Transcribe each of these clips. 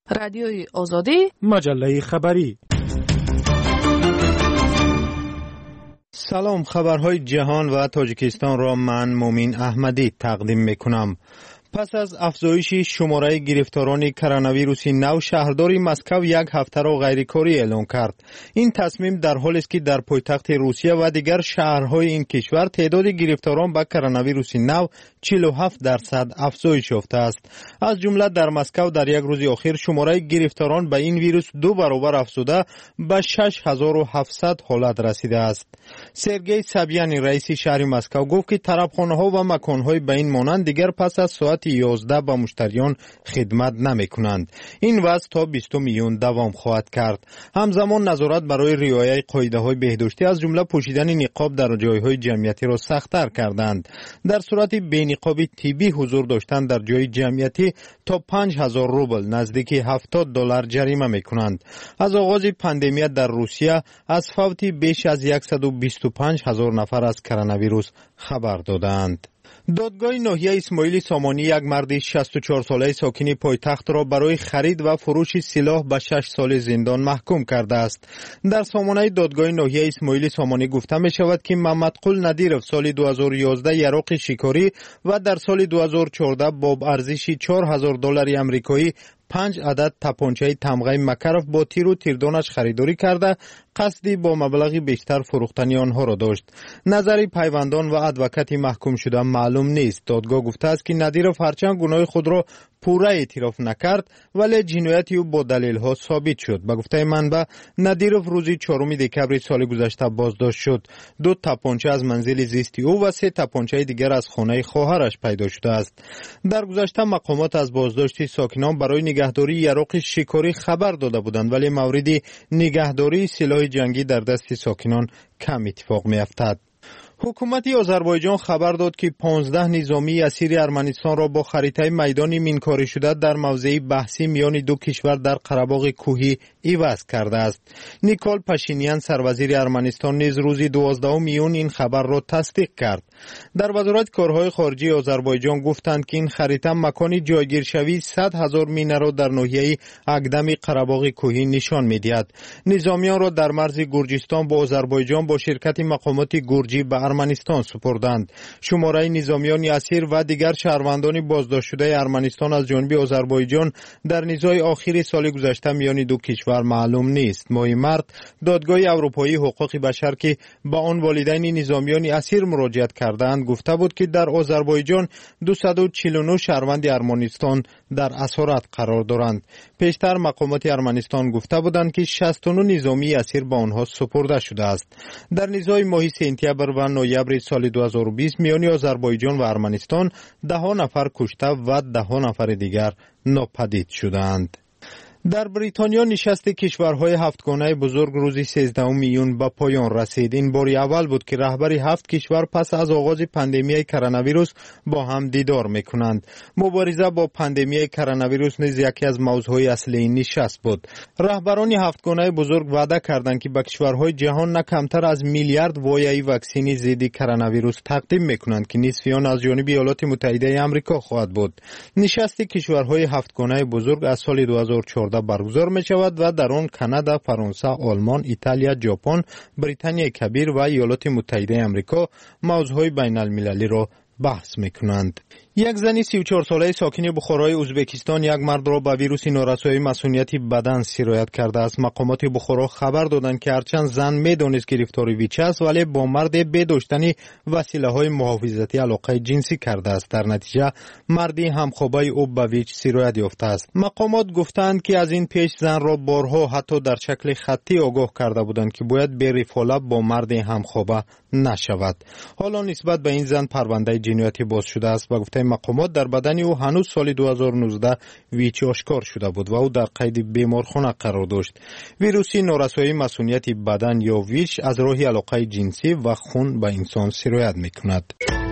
رادیوی آزادی، مجله خبری. سلام، خبرهای جهان و تاجیکستان را من مومین احمدی تقدیم میکنم. پس از افزایش شماره گرفتاران کرونا ویروس نو، شهردار مسکو یک هفته را غیرکاری اعلام کرد. این تصمیم در حالی است که در پایتخت روسیه و دیگر شهرهای این کشور تعداد گرفتاران به کرونا ویروس نو 47% افزایش یافته است. از جمله در مسکو در یک روز اخیر شماره گرفتاران به این ویروس 2 برابر افزوده به 6700 حالت رسیده است. سرگئی سابیانی رئیس شهر مسکو گفت که طرفخانه‌ها و مکان‌های به این مانند دیگر پس از ساعت 11 به مشتریان خدمت نمی‌کنند. این وضع تا 20 میلیون دوام خواهد کرد. همزمان نظارت برای رعایت قاعده‌های بهداشتی از جمله پوشیدن نقاب در جای‌های جمعیتی را سخت‌تر کردند. در صورت بی‌نقاب طبی حضور داشتن در جای جمعیتی تا 5000 روبل نزدیک $70 جریمه می‌کنند. از آغاز پاندمی در روسیه از فوت بیش از 125,000 نفر از کرونا ویروس خبر دادند. دادگاه ناحیه اسماعیل سامانی یک مرد 64 ساله ساکن پایتخت را برای خرید و فروش سلاح به 6 سال زندان محکوم کرده است. در سامانه دادگاه ناحیه اسماعیل سامانی گفته می شود که محمدقل ندیرов سال 2011 یراق شکاری و در سال 2014 با ارزش $4,000 آمریکایی 5 عدد تپانچه تمغه مکرف با تیر و تیردانش خریداری کرده قصدی با مبلغ بیشتر فروختن آنها را داشت. نظر پیوندان و ادوکات محکوم شده معلوم نیست. دادگاه گفته است که ندیرov هرچند گناه خود را پورا اعتراف نکرد ولی جنایت او با دلیل ها ثابت شد. به گفته منبع ندیرov روز 4 دکبر سال گذشته بازداشت شد. 2 تپانچه از منزل زیستی او و 3 تپانچه دیگر از خانه خواهرش پیدا شده است. در گذشته مقامات از بازداشت ساکنان برای نگهداری یراق شکاری خبر داده بودند ولی مورد نگهداری سلاح جنگی در دست ساکنان کم اتفاق می‌افتد. حکومت آذربایجان خبر داد که 15 نظامی اسیر ارمنستان را با خریطه میدان مینکاری شده در موضع بحثی میان دو کشور در قره‌باغ کوهی عوض کرده است. نیکول پاشینیان سروزیر ارمنستان نیز روز 12 میون این خبر را تصدیق کرد. در وزارت کارهای خارجه آذربایجان گفتند که این خریطه مکان جایگیرشوی 100,000 مینه را در ناحیه اقدم قره‌باغ کوهی نشان می‌دهد. نظامیان را در مرز گرجستان با آذربایجان با شرکت مقامات گرجی به ارمنستان سپردند. شماره نظامیان اسیر و دیگر شهروندان بازداشت شده ارمنستان از جانب آذربایجان در نزاع آخر سال گذشته میان دو کشور معلوم نیست. ماه مارس دادگاه اروپایی حقوق بشر که با آن والدین نظامیان اسیر مراجعت کردند گفته بود که در آذربایجان 249 شهروند ارمنستان در اسارت قرار دارند. پیشتر مقامات ارمنستان گفته بودند که 69 نظامی اسیر به آنها سپرده شده است. در نزاع ماه سپتامبر و نوامبر سال 2020 میان آذربایجان و ارمنستان 10 نفر کشته و 10 نفر دیگر ناپدید شدند. در بریتانیا نشست کشورهای هفتگانه بزرگ روز 13 میون به پایان رسید. این بار اول بود که رهبر 7 کشور پس از آغاز پاندمی کرونا ویروس با هم دیدار میکنند. مبارزه با پاندمی کرونا ویروس نیز یکی از موضوعهای اصلی این نشست بود. رهبران هفتگانه بزرگ وعده کردند که به کشورهای جهان نه کمتر از میلیارد وایه واکسن ضد کرونا ویروس تقدیم میکنند که نصف آن از جانب ایالات متحده آمریکا خواهد بود. نشست کشورهای هفتگانه بزرگ از سال 2014 برگزار می شود و در آن کانادا، فرانسه، آلمان، ایتالیا، ژاپن، بریتانیای کبیر و ایالات متحده آمریکا موضوعهای بین المللی را بحث می کنند. یک زن 34 ساله ساکن بخارای ازبکستان یک مرد را به ویروس نارسایی مسمومیت بدن سرایت کرده است. مقامات بخارا خبر دادند که هرچند زن میدانست گرفتار ویچ است ولی با مرد به داشتن وسیله‌های محافظتی علاقه جنسی کرده است. در نتیجه مردی همخوابه او به ویچ سرایت یافته است. مقامات گفتند که از این پیش زن را بارها حتی در شکل خطی آگاه کرده بودند که باید به رفاقت با مرد همخوابه نشود. حالا نسبت به این زن پرونده جنایتی باز شده است و گفته مقامات در بدن او هنوز سال 2019 ویچ آشکار شده بود و او در قید بیمارخانه قرار داشت. ویروس نارسایی مسمومیت بدن یا ویچ از راه علاقه جنسی و خون به انسان سرایت می‌کند.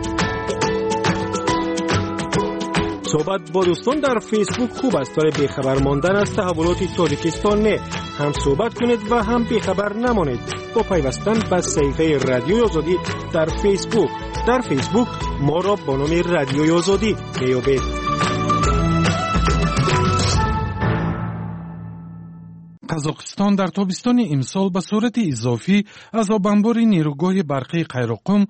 صحبت با دوستان در فیسبوک خوب است برای بیخبر ماندن از تحولات تاجیکستان نه. هم صحبت کنید و هم بیخبر نمانید با پیوستن به صفحه رادیوی آزادی در فیسبوک. در فیسبوک ما را با نام رادیوی آزادی میابید. قزاقستان در تابستان امسال به صورت اضافی از آبانبار نیروگاه برقی قیراقم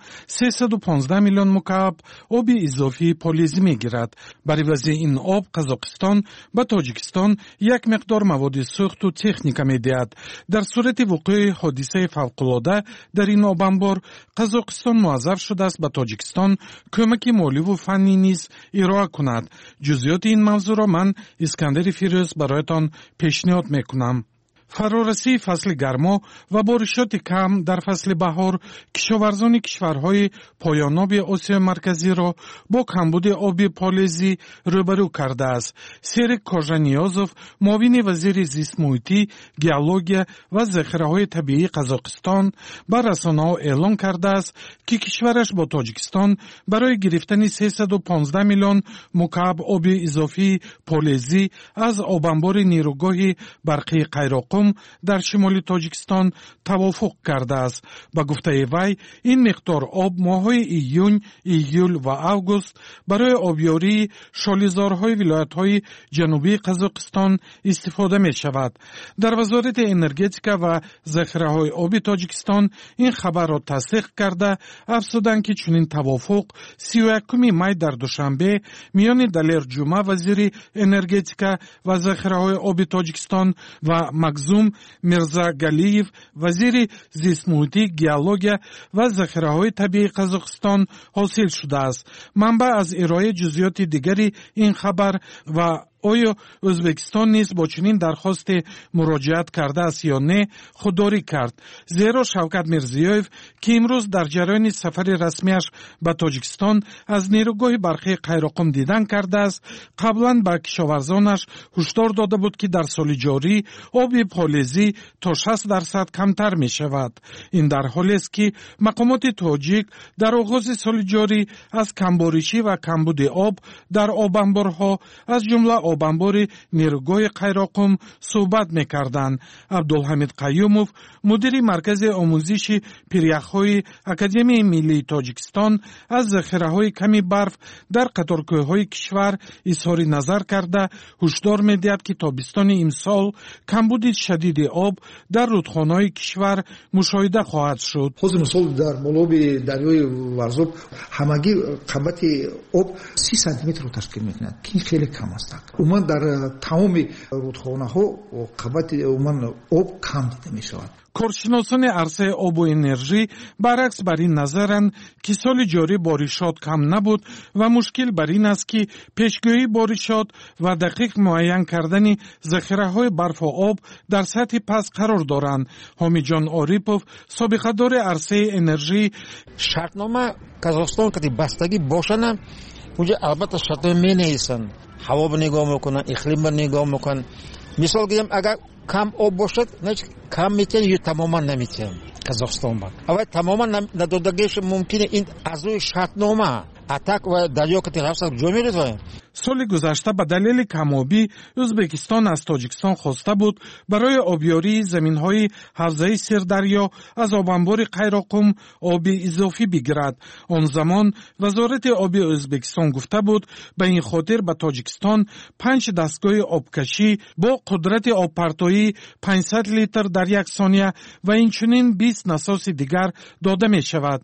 315 میلیون مکعب آب اضافی پالیزی میگیرد. برای وضع این آب قزاقستان به تاجیکستان یک مقدار مواد سوخت و تکنیک میدهد. در صورت وقوع حادثه فوق‌العاده در این آبانبار قزاقستان موظف شده است به تاجیکستان کمک مالی و فنی نیز ارائه کند. جزئیات این موضوع را من اسکندر فیروز برایتان پیشنهاد میکنم. فرارسی فصل گرما و بارشات کم در فصل بهار کشاورزان کشورهای پایاناب آسیا مرکزی را با کمبود آب پالیزی روبرو کرده است. سیرک کاژانیازوف معاون وزیر زیست محیطی، گئولوژی و ذخیره‌های طبیعی قزاقستان به رسانه‌ها اعلام کرده است که کشورش با تاجیکستان برای گرفتن 315 میلیون مکعب آب اضافی پالیزی از آبانبار نیروگاه برقی قیراقم در شمال تاجیکستان توافق کرده است. با گفته وی این مقدار آب ماه‌های ایون، ایول و اوگوست برای آبیاری شالیزارهای ولایت‌های جنوبی قزاقستان استفاده می شود. در وزارت انرژتیکا و ذخیره‌های آبی تاجیکستان این خبر را تصدیق کرده افزودند که چنین توافق 31 می در دوشنبه میان دلیر جمعه وزیر انرژتیکا و ذخیره‌های آبی تاجیکستان و مگزوم میرزا گلیف وزیر زیست محیطی، گئولوژی و ذخیره‌های طبیعی قزاقستان حاصل شده است. منبع از ارائه جزئیات دیگری این خبر و آیا ازبکستان نیز با چنین درخواست مراجعت کرده است یا نه خودداری کرد. زیرا شوکت میرزیویف که امروز در جریان سفر رسمیش به تاجیکستان از نیروگاه برقی قیراقم دیدن کرده است، قبلا به کشاورزانش هشدار داده بود که در سال جاری آب پالیزی تا 60% کمتر می شود. این در حالی است که مقامات تاجیک در آغاز سال جاری از کمباریشی و کمبود آب در آبانبارها از جمله آبانبار نیروگاه قیراقم صحبت می‌کردند. عبدالحمید قیوموف مدیر مرکز آموزش پیریخ‌های اکادمی ملی تاجیکستان از ذخیره‌های کمی برف در قطارکوه‌های کشور اظهار نظر کرده هشدار می‌دهد که تابستان امسال کمبود شدید آب در رودخانه‌های کشور مشاهده خواهد شد. حاضر مثال در ملاب دریای ورزوب همگی قامت آب 30 سانتی متر رو تشکیل می‌کند که خیلی کم است. عموما در تمام رودخانه‌ها قامت عموما آب کم دیده می‌شود. کارشناسان عرصه آب و انرژی برعکس بر این نظرند که سال جاری بارشات کم نبود و مشکل بر این است که پیشگویی بارشات و دقیق معین کردن ذخیره‌های برف و آب در سطح پست قرار دارند. حامد جان آریپوف سابقه دار عرصه انرژی شرطنامه قزاقستان که بستگی باشند اونجا البته شرطنامه می‌نویسند، هوا رو نگاه میکنن، اقلیم رو نگاه میکنن. مثال گیم اگر کم آب باشد نه کم میتونن یا تماما نمیتونن قزاقستان با اول تماما ندادگیش ممکنه این از روی شرطنامه اتاق و دریا که ترافسا جمعی رسوند. سال گذشته به دلیل کم‌آبی ازبکستان از تاجیکستان خواسته بود برای آبیاری زمین‌های حوزه سردریا از آبانبار قیراقم آب اضافی بگیرد. آن زمان وزارت آبی ازبکستان گفته بود به این خاطر به تاجیکستان 5 دستگاه آبکشی با قدرت آبپرتایی 500 لیتر در یک ثانیه و اینچنین 20 نساز دیگر داده می شود.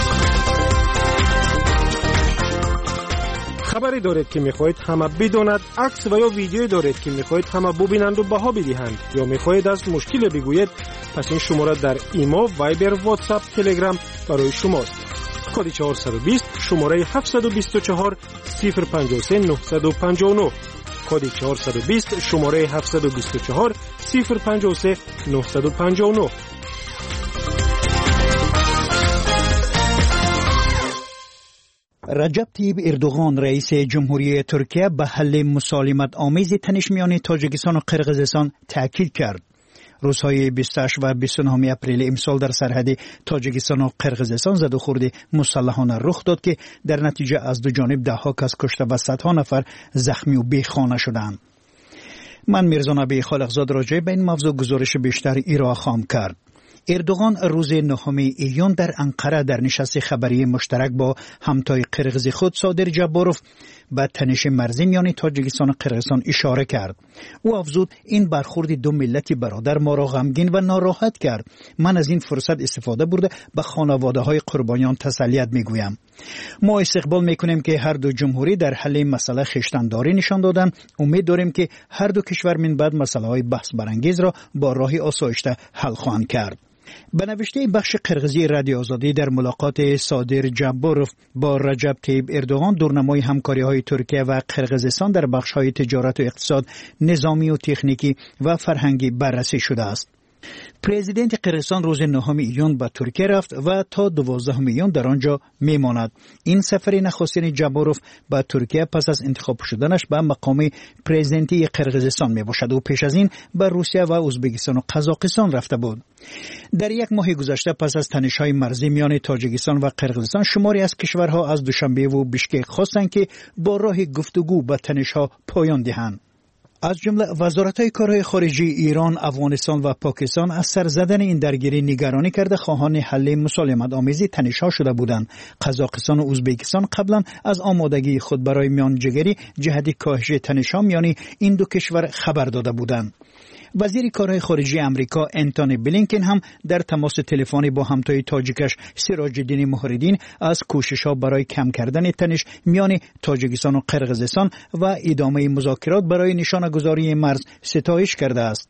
خبری دارید که میخواهید همه بداند، عکس و یا ویدیویی دارید که میخواهید همه ببینند و بها بدهند یا میخواهید از مشکل بگویید، پس این شماره در ایما، وایبر، واتساپ، تلگرام برای شماست. کد 420 شماره 724 053 959 کد 420 شماره 724 053 959. رجب طیب اردوغان رئیس جمهوری ترکیه به حل مسالمت آمیز تنش میان تاجیکستان و قرقیزستان تاکید کرد. روزهای 28 و 29 اپریل امسال در سرحد تاجیکستان و قرقیزستان زد و خورد مسلحانه رخ داد که در نتیجه از دو جانب ده‌ها کس کشته و صدها نفر زخمی و بیخانه شدند. من میرزا نبی خالقزاد راجع به این موضوع گزارش بیشتر ارائه خواهم کرد. اردوغان روز 9 ایون در انقره در نشست خبری مشترک با همتای قرغیز خود صادر جباروف به تنش مرزی میان تاجیکستان و قرغیزستان اشاره کرد. او افزود این برخورد دو ملت برادر ما را غمگین و ناراحت کرد. من از این فرصت استفاده برده به خانواده های قربانیان تسلیت میگویم. ما استقبال میکنیم که هر دو جمهوری در حل مسئله خویشتنداری نشان دادند. امید داریم که هر دو کشور من بعد مسئله های بحث برانگیز را با راهی آسایشته حل خواهند کرد. به نوشته بخش قرغیزی رادیو آزادی در ملاقات صادر جباروف با رجب طیب اردوغان دورنمای همکاری‌های ترکیه و قرغیزستان در بخش‌های تجارت و اقتصاد، نظامی و تکنیکی و فرهنگی بررسی شده است. پرزیدنت قرغیزستان روز 9 ایون به ترکیه رفت و تا 12 ایون در آنجا میماند. این سفر نخستین جباروف به ترکیه پس از انتخاب شدنش به مقام پرزیدنتی قرغیزستان می باشد و پیش از این به روسیه و ازبکستان و قزاقستان رفته بود. در یک ماه گذشته پس از تنش‌های مرزی میان تاجیکستان و قرغیزستان شماری از کشورها از دوشنبه و بیشکک خواستند که با راه گفتگو به تنش‌ها پایان دهند. از جمله وزارت‌های کارهای خارجی ایران، افغانستان و پاکستان از سر زدن این درگیری نگرانی کرده خواهان حل مسالمت آمیزی تنش‌ها شده بودند. قزاقستان و ازبکستان قبلا از آمادگی خود برای میانجیگری جهت کاهش تنش‌ها میان این دو کشور خبر داده بودند. وزیر کارهای خارجی امریکا انتونی بلینکن هم در تماس تلفنی با همتای تاجیکش سراج الدین محردین از کوشش‌ها برای کم کردن تنش میان تاجیکستان و قرغیزستان و ادامه مذاکرات برای نشانه‌گذاری مرز ستایش کرده است.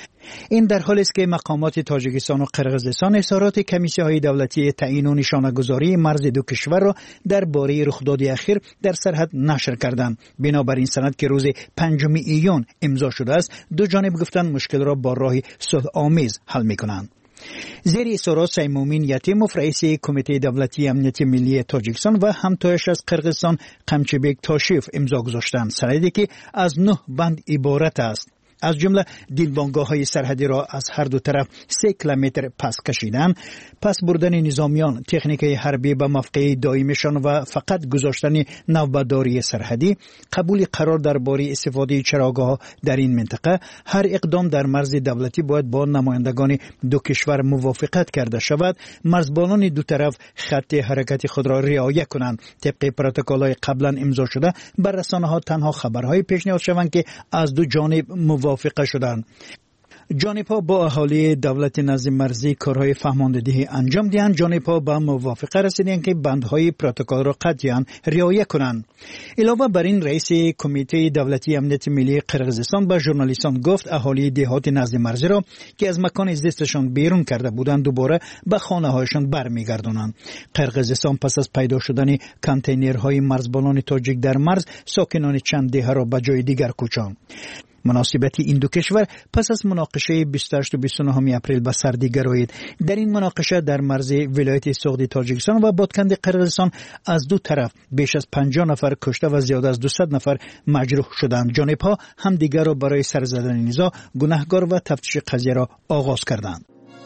این در حالی است که مقامات تاجیکستان و قرغیزستان اظهارات کمیسی‌های دولتی تعیین و نشانه‌گذاری مرز دو کشور را درباره رخداد اخیر در سرحد نشر کردند. بنابراین سند که روز 5 ایون امضا شده است، دو جانب گفتند مشکل را با راه صلح‌آمیز حل می‌کنند. زیر اصرار سیمومین یتیموف رئیس کمیته دولتی امنیت ملی تاجیکستان و همتایش از قرغیزستان قمچبک تاشیف امضا گذاشتند. سندی که از 9 بند عبارت است. از جمله دیلبانگاه‌های سرحدی را از هر دو طرف 3 کیلومتر پس کشیدن، پس بردن نظامیان، تکنیک حربی به موقع دائمیشان و فقط گذاشتن نوبتداری سرحدی، قبول قرار درباره استفاده چراگاه‌ها در این منطقه. هر اقدام در مرز دولتی باید با نمایندگان دو کشور موافقت کرده شود. مرزبانان دو طرف خط حرکت خود را رعایت کنند. طبق پروتکل‌های قبلا امضا شده بر رسانه‌ها تنها خبرهای پیشنهاد شوند که از دو جانب موافقه شدند. جانب‌ها با اهالی دولت نظم مرزی کارهای فهماندهی انجام دهند. جانب‌ها به موافقه رسیدند که بندهای پروتکل را قطعاً رعایت کنند. علاوه بر این رئیس کمیته دولتی امنیت ملی قرغیزستان به ژورنالیستان گفت اهالی دهات نظم مرزی را که از مکان زیستشان بیرون کرده بودند دوباره به خانه‌هایشان برمیگردانند. قرغیزستان پس از پیدا شدن کانتینرهای مرزبانان تاجیک در مرز ساکنان چند دهه را به جای دیگر کوچاند. مناسبت این دو کشور پس از مناقشه 28 و 29 اپریل به سردی گرایید. در این مناقشه در مرز ولایت سغدی تاجیکستان و بادکند قرغیزستان از دو طرف بیش از 50 نفر کشته و زیاد از 200 نفر مجروح شدند. جانب‌ها همدیگر را برای سر زدن نزاع گناهکار و تفتیش قضیه را آغاز کردند.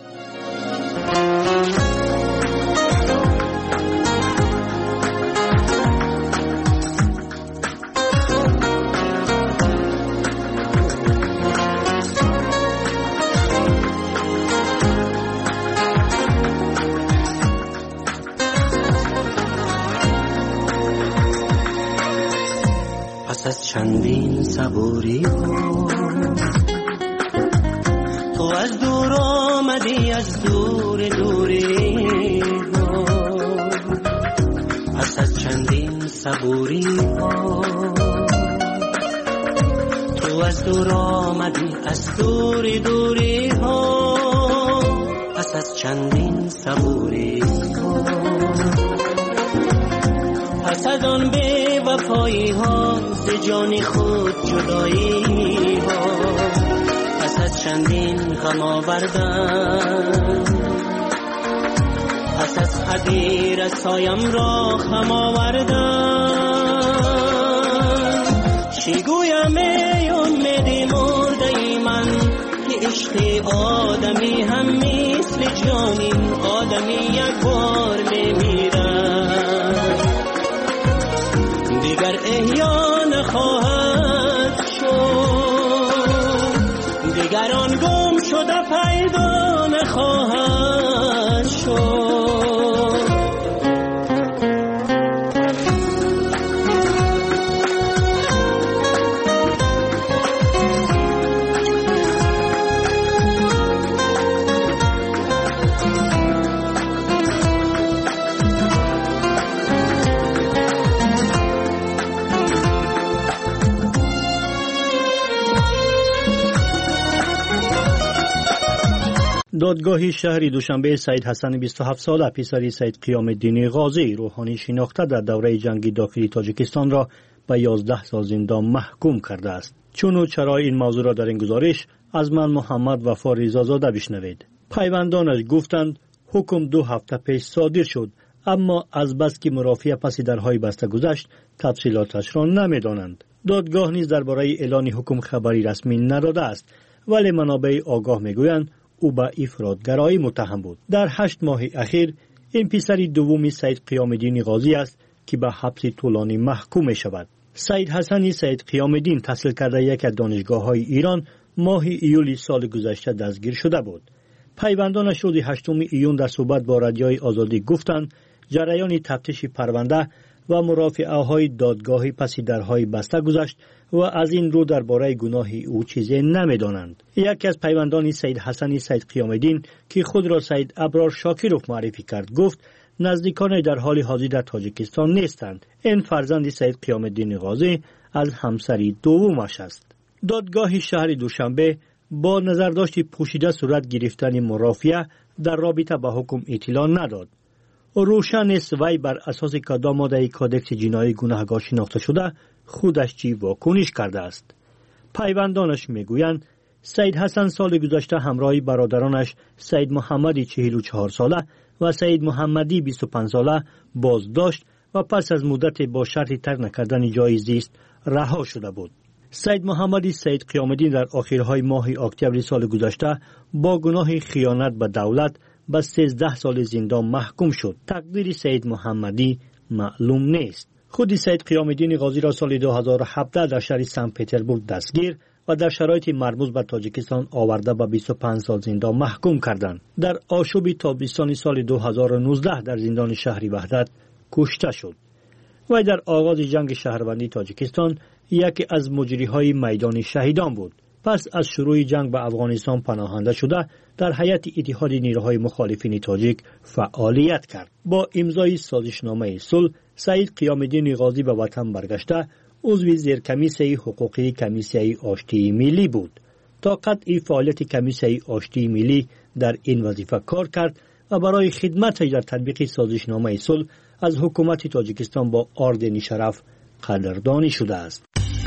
از چندین صبوری ها تو از دور آمدی، از دور دوری ها. از چندین صبوری ها تو از دور آمدی، از دور دوری ها. از چندین صبوری ها پس از آن بی وفایی ها ز جان خود جدایی ها. پس از چندین غم آوردن، پس از حدیر سایم را خم آوردن. چی گویم ای امید مرده ای من که عشق آدمی هم مثل جانین آدمی یک بار میمیرد، دیگر احیا نخواهد شد، دیگر آن گم شده پیدا نخواهد شد. دادگاه شهری دوشنبه سید حسن 27 ساله پسر سید قیام الدین غازی روحانی شناخته در دوره جنگ داخلی تاجیکستان را به 11 سال زندان محکوم کرده است. چون و چرا این موضوع را در این گزارش از من محمد وفا رضازاده بشنوید. پیوندانش گفتند حکم 2 هفته پیش صادر شد، اما از بس که مرافعه پس درهای بسته گذشت تفصیلاتش را نمیدانند. دادگاه نیز درباره اعلان حکم خبری رسمی نداده است، ولی منابع آگاه میگویند او به افراطگرایی متهم بود. در 8 ماه اخیر این پسر دوم سید قیام الدین غازی است که به حبس طولانی محکوم می شود. سید حسن سید قیام الدین تحصیل کرده یک از دانشگاه‌های ایران ماه ایول سال گذشته دستگیر شده بود. پیوندانش روز 8 ایون در صحبت با رادیوی آزادی گفتند جریان تفتیش پرونده و مرافعه‌های دادگاهی پس درهای بسته گذشت و از این رو درباره گناه او چیزی نمی‌دانند. یکی از پیوندان سید حسن سید قیام الدین که خود را سید ابرار شاکروف معرفی کرد گفت نزدیکان در حال حاضر در تاجیکستان نیستند. این فرزند سید قیام الدین غازی از همسری دومش است. دادگاه شهر دوشنبه با نظرداشت پوشیده صورت گرفتن مرافعه در رابطه با حکم اطلاع نداد. روشن است وی بر اساس کدام ماده کودکس جنایی گناهکار شناخته شده خودش چی واکنش کرده است. پیوندانش میگویند سید حسن سال گذشته همراه برادرانش سید محمدی 44 ساله و سید محمدی 25 ساله بازداشت و پس از مدت با شرط ترک نکردن جای زیست رها شده بود. سید محمدی سید قیام الدین در آخرهای ماه اکتبر سال گذشته با گناه خیانت به دولت به 13 سال زندان محکوم شد. تقدیر سید محمدی معلوم نیست. خود سید قیام الدین غازی را سال 2017 در شهر سن پتربورگ دستگیر و در شرایط مرموز به تاجیکستان آورده به 25 سال زندان محکوم کردند. در آشوب تابستان سال 2019 در زندان شهری وحدت کشته شد. و در آغاز جنگ شهروندی تاجیکستان یکی از مجریهای میدان شهیدان بود. پس از شروع جنگ به افغانستان پناهنده شده در هیئت اتحاد نیروهای مخالفین تاجیک فعالیت کرد. با امضای سازشنامه صلح سید قیام الدین غازی به وطن برگشته عضو زیرکمیسه حقوقی کمیسه آشتی ملی بود. تا قطع فعالیت کمیسه آشتی ملی در این وظیفه کار کرد و برای خدمت در تطبیق سازشنامه صلح از حکومت تاجیکستان با اردن شرف قدردانی شده است.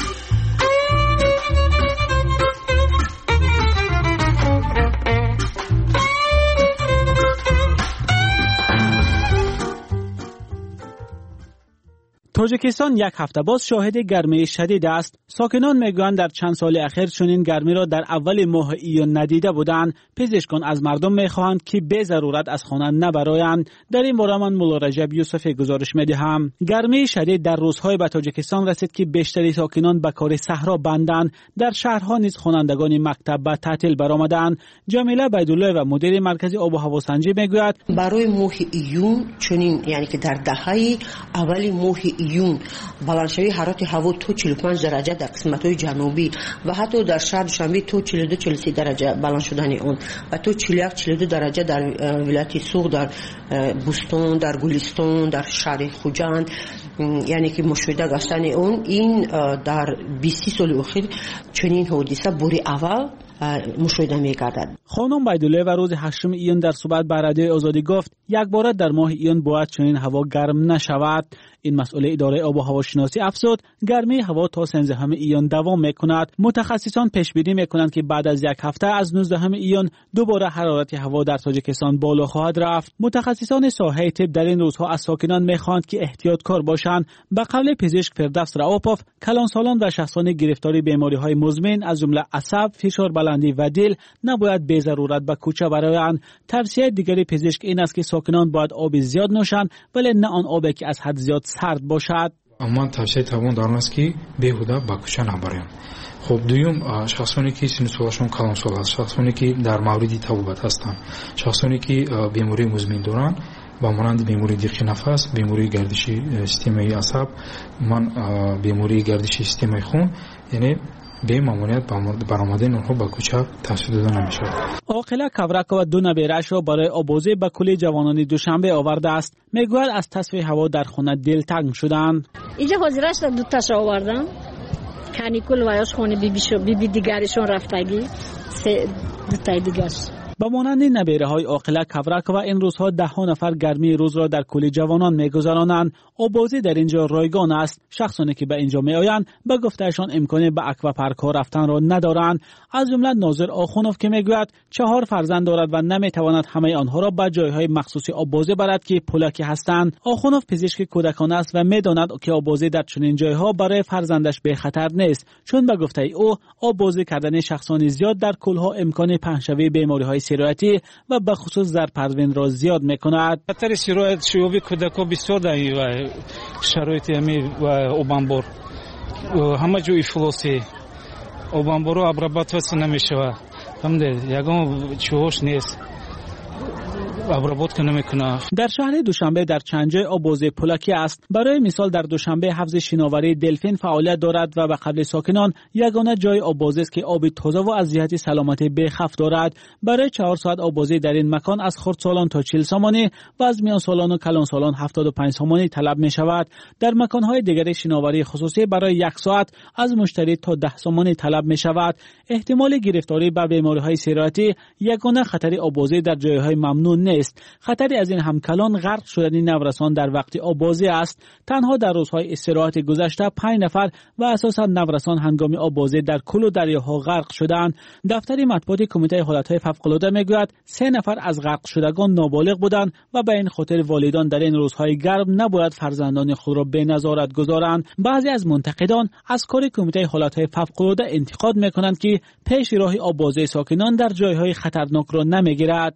تاجیکستان یک هفته باز شاهد گرمی شدید است. ساکنان میگویند در چند سال اخیر چنین گرمی را در اول ماه ایون ندیده بودند. پزشکان از مردم میخواهند که به ضرورت از خانه نبرایند. در این باره من مولا رجب یوسفی گزارش میدهم. گرمی شدید در روزهای به تاجیکستان رسید که بیشتر ساکنان به کار صحرا بندند. در شهرها نیز خوانندگان مکتب به تعطیل برآمدند. جمیله بیدالله و مدیر مرکز آب و هوا سنجی میگوید برای ماه ایون چنین یعنی که در دهه اول ماه ایون بلندشوی حرارت هوا تو 45 درجه در قسمت‌های جنوبی و حتی در شهر دوشنبه تو 42-43 درجه بلند شدن اون و تو 41-42 درجه در ولایت سوق، در بوستون، در گلستان، در شهر خوجند، یعنی که مشاهده گشتن اون این در 20 سال اخیر چنین حادثه بوری اول مشاهده می‌گردد. خانم بیدالله و روز 8 ایون در صحبت با رادیو آزادی گفت یک بار در ماه ایون باید چنین هوا گرم نشود. این مسئله اداره آب و هوا شناسی افزود گرمی هوا تا 13 ایون دوام میکند. متخصصان پیش بینی میکنند که بعد از یک هفته از 19 ایون دوباره حرارت هوا در تاجیکستان بالا خواهد رفت. متخصصان ساحه طب در این روزها از ساکنان میخواهند که احتیاطکار باشند. به قول پزشک فردوس رواپوف کلانسالان و شخصان گرفتار بیماری‌های مزمن از جمله عصب، فشار بلندی و دل نباید به ضرورت به کوچه برایند. توصیه دیگری پزشک این است که ساکنان باید آب زیاد نوشند ولی نه آن آبی که از حد زیاد سرد باشد. اما توصیه تمام در است که بیهوده به کوچه نبریم. خب دوم شخصانی که سن سالشون کلان سال است، شخصانی که در مورد طبابت هستند، شخصانی که بیماری مزمن دارند با مانند بیماری دیق نفس، بیماری گردش سیستم عصب، بیماری گردش سیستم خون، یعنی به ماموریت برآمدن اونها به کوچه توصیه داده نمیشه. عاقله کورک و دو نبیرش را برای آبازی به کلی جوانان دوشنبه آورده است. میگوید از تصفیه هوا در خانه دلتنگ شدند. اینجا حاضرش دو تاش آوردم. کانیکول وایاش خونه بی دیگرشون رفتگی دو تای دیگرش. با مانند نبیره های عاقله کورک و این روزها ده ها نفر گرمی روز را در کلی جوانان میگذرانند. آبازی در اینجا رایگان است. شخصانی که به اینجا میآیند به گفتهشان امکان به اکواپارک ها رفتن را ندارند. از جمله ناظر آخونوف که میگوید 4 فرزند دارد و نمیتواند همه آنها را به جایهای مخصوصی آبازی برد که پولاکی هستند. آخونوف پزشک کودکان است و میداند که آبازی در چنین جایها برای فرزندش به خطر نیست، چون به گفته او آبازی کردن شخصانی زیاد در کلها امکان پهنشوی بیماری‌های سرایتی و به خصوص زرپروین را زیاد میکند. خطر سرایت شیوع کودکان بسیار دارد و شرایط و اوبانبور همه جای افلاسی اوبانبور رو ابرابات نمیشه. یگان چوش نیست. در شهر دوشنبه در چند جای آبازی پولاکی است. برای مثال در دوشنبه حوض شناوری دلفین فعالیت دارد و به قبل ساکنان یگانه جای آبازی است که آب تازه و از جهت سلامتی بخف دارد. برای 4 ساعت آبازی در این مکان از خردسالان تا 40 سامانی و از میان سالان و کلان سالان 75 سامانی طلب می شود. در مکانهای دیگر شناوری خصوصی برای 1 ساعت از مشتری تا 10 سامانی طلب می شود. احتمال گرفتاری به بیماری‌های سرایتی یگانه خطر آبازی در جایهای ممنوع نیست. خطری از این همکلان غرق شدن نورسان در وقت آبازی است. تنها در روزهای استراحت گذشته 5 نفر و اساسا نورسان هنگام آبازی در کل دریاها غرق شدند. دفتر مطبوعات کمیته حالتهای فوق‌العاده میگوید 3 نفر از غرق شدگان نابالغ بودند و به این خاطر والدان در این روزهای گرم نباید فرزندان خود را به نظارت گذارند. بعضی از منتقدان از کار کمیته حالتهای فوق‌العاده انتقاد میکنند که پیش راه آبازی ساکنان در جایهای خطرناک را نمیگیرد.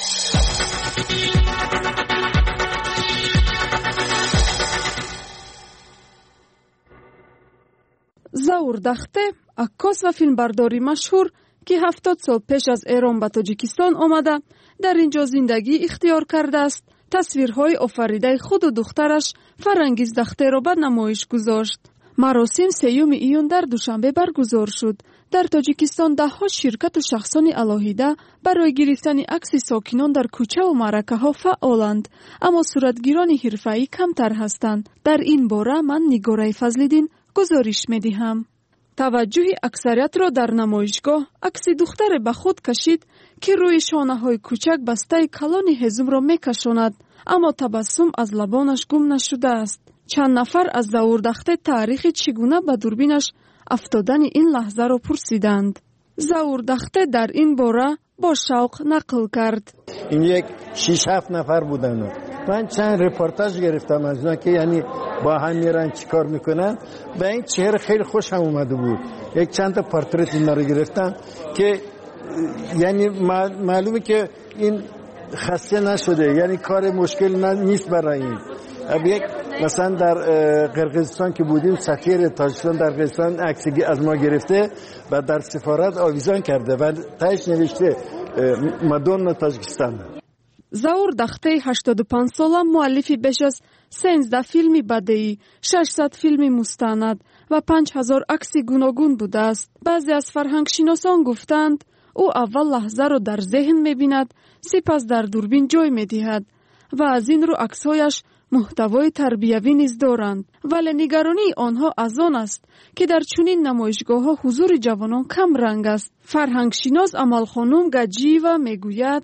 زاور دخته عکاس و فیلمبرداری مشهور که 70 سال پیش از ایران به تاجیکستان آمده در اینجا زندگی اختیار کرده است. تصویرهای آفریده خود و دخترش فرنگیز دخته را به نمایش گذاشت. مراسم 3 ایون در دوشنبه برگزار شد. در تاجیکستان 10 شرکت و شخصان علاهیده برای گرفتن عکس ساکنان در کوچه و معرکه ها فعالند، اما صورتگیران حرفه‌ای کمتر هستند. در این باره من نگاره فضل‌الدین گزارش می‌دهم. توجه اکثریت را در نمایشگاه عکس دختر به خود کشید که روی شانه‌های کوچک بسته کلان هزم را می‌کشاند، اما تبسم از لبانش گم نشده است. چند نفر از زاوردخته تاریخ چگونه به دوربینش افتادن این لحظه را پرسیدند. زاوردخته در این باره با شوق نقل کرد. این یک 6-7 نفر بودن. من چند رپورتاج گرفتم از اونا که یعنی با هم میرن چیکار میکنن. به این چهره خیلی خوشم اومده بود. یک چند تا پورترت اینا رو گرفتم که یعنی معلومه که این خسته نشده، یعنی کار مشکل نیست برای این. یک مثلا در قرقیزستان که بودیم سفیر تاجیکستان در قرقیزستان عکسی از ما گرفته و در سفارت آویزان کرده و تایش نوشته مادونا تاجیکستان. زاور دخته 85 ساله مؤلفی بیش از 13 فیلم بدیعی، 600 فیلم مستند و 5000 عکس گوناگون بوده است. بعضی از فرهنگشناسان گفتند او اول لحظه را در ذهن می‌بیند، سپس در دوربین جای می‌دهد و از این رو عکس‌هایش محتوای تربیوی نیز دارند. ولی نگرانی آنها از آن است که در چنین نمایشگاه‌ها حضور جوانان کم رنگ است. فرهنگشناس امال خانم گجیوا میگوید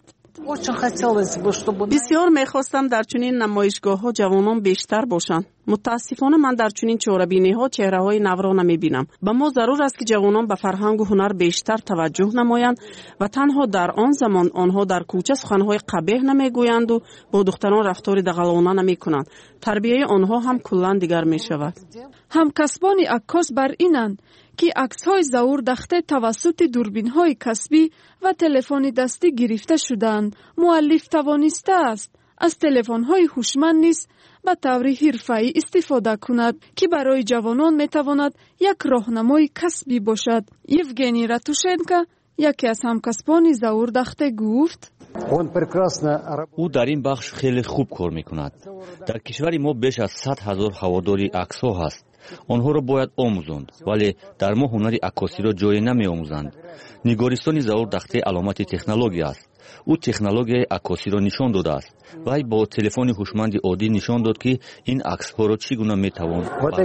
بسیار میخواستم در چنین نمایشگاه‌ها جوانان بیشتر باشند. متاسفانه من در چنین چهره‌بینی‌ها چهره‌های نو را نمی‌بینم. به ما ضرور است که جوانان به فرهنگ و هنر بیشتر توجه نمایند و تنها در آن زمان آنها در کوچه سخن‌های قبیح نمیگویند و با دختران رفتار دغلانه نمی‌کنند. تربیت آنها هم کلاً دیگر می‌شود. همکسبان عکاس بر اینند که عکس‌های زاوردخته توسط دوربین‌های کسبی و تلفن دستی گرفته شدند. مؤلف توانسته است از تلفن‌های هوشمند نیز به طور حرفه‌ای استفاده کند که برای جوانان میتواند یک راهنمای کسبی باشد. یوگنی راتوشنکا یکی از همکسبان زاور دخته گفت: او در این بخش خیلی خوب کار میکند. در کشور ما بیش از 100,000 هواداری عکس‌ها هست. آنها را باید آموزاند، ولی در ما هنر عکاسی را جای نمی آموزند. نگارستان زاور دخته علامت تکنولوژی است. او تکنولوژی عکاسی را نشان داده است. وی با تلفن هوشمند عادی نشان داد که این عکس‌ها را چگونه میتوان.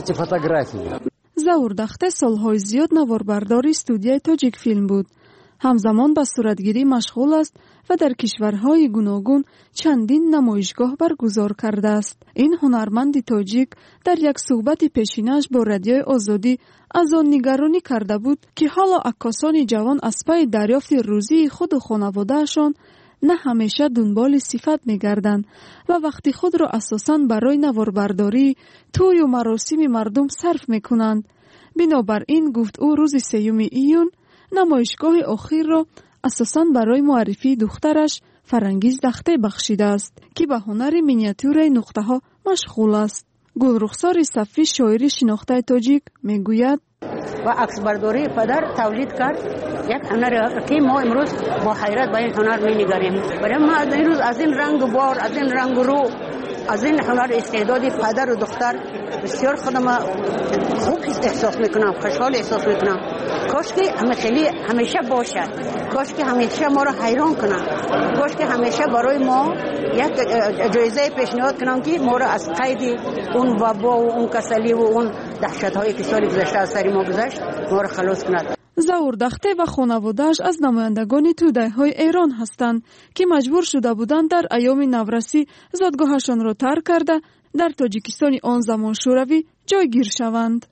زاور دخته سالهای زیاد نواربردار استودیوی تاجیک فیلم بود. همزمان به صورتگیری مشغول است و در کشورهای گوناگون چندین نمایشگاه برگزار کرده است. این هنرمند تاجیک در یک صحبت پیشینش با رادیوی آزادی از آن نگرانی کرده بود که حالا عکاسان جوان از پی دریافت روزی خود و خانواده‌شان نه همیشه دنبال صفت می‌گردند و وقتی خود را اساساً برای نواربرداری، توی و مراسم مردم صرف می‌کنند. بنابراین گفت او روز 3 ایون نمایشگاه آخر را اساساً برای معرفی دخترش فرانگیز دخته بخشیده است که به هنر مینیاتور نقطه ها مشغول است. گلرخسار صفی شاعر شناخته تاجیک میگوید: و عکسبرداری پدر تولید کرد یک هنر که ما امروز با حیرت به این هنر می‌نگریم. برای ما امروز از این رنگ و بار، از این رنگ و رو، از این هنر استعدادی پدر و دختر بسیار خودم خوب احساس میکنم، خوشحال احساس میکنم. کاش که همیشه باشد، کاش که همیشه ما را حیران کنند، کاش که همیشه برای ما یک جایزه پیشنهاد کنند که ما را از قید اون وبا و اون کسلی و اون دهشت‌هایی که سال گذشته از سر ما گذشت ما را خلاص کند. زاور دخته و خانواده‌اش از نمایندگان توده‌های ایران هستند که مجبور شده بودند در ایام نورسی زادگاهشان را ترک کرده در تاجیکستان آن زمان شوروی جایگیر شوند.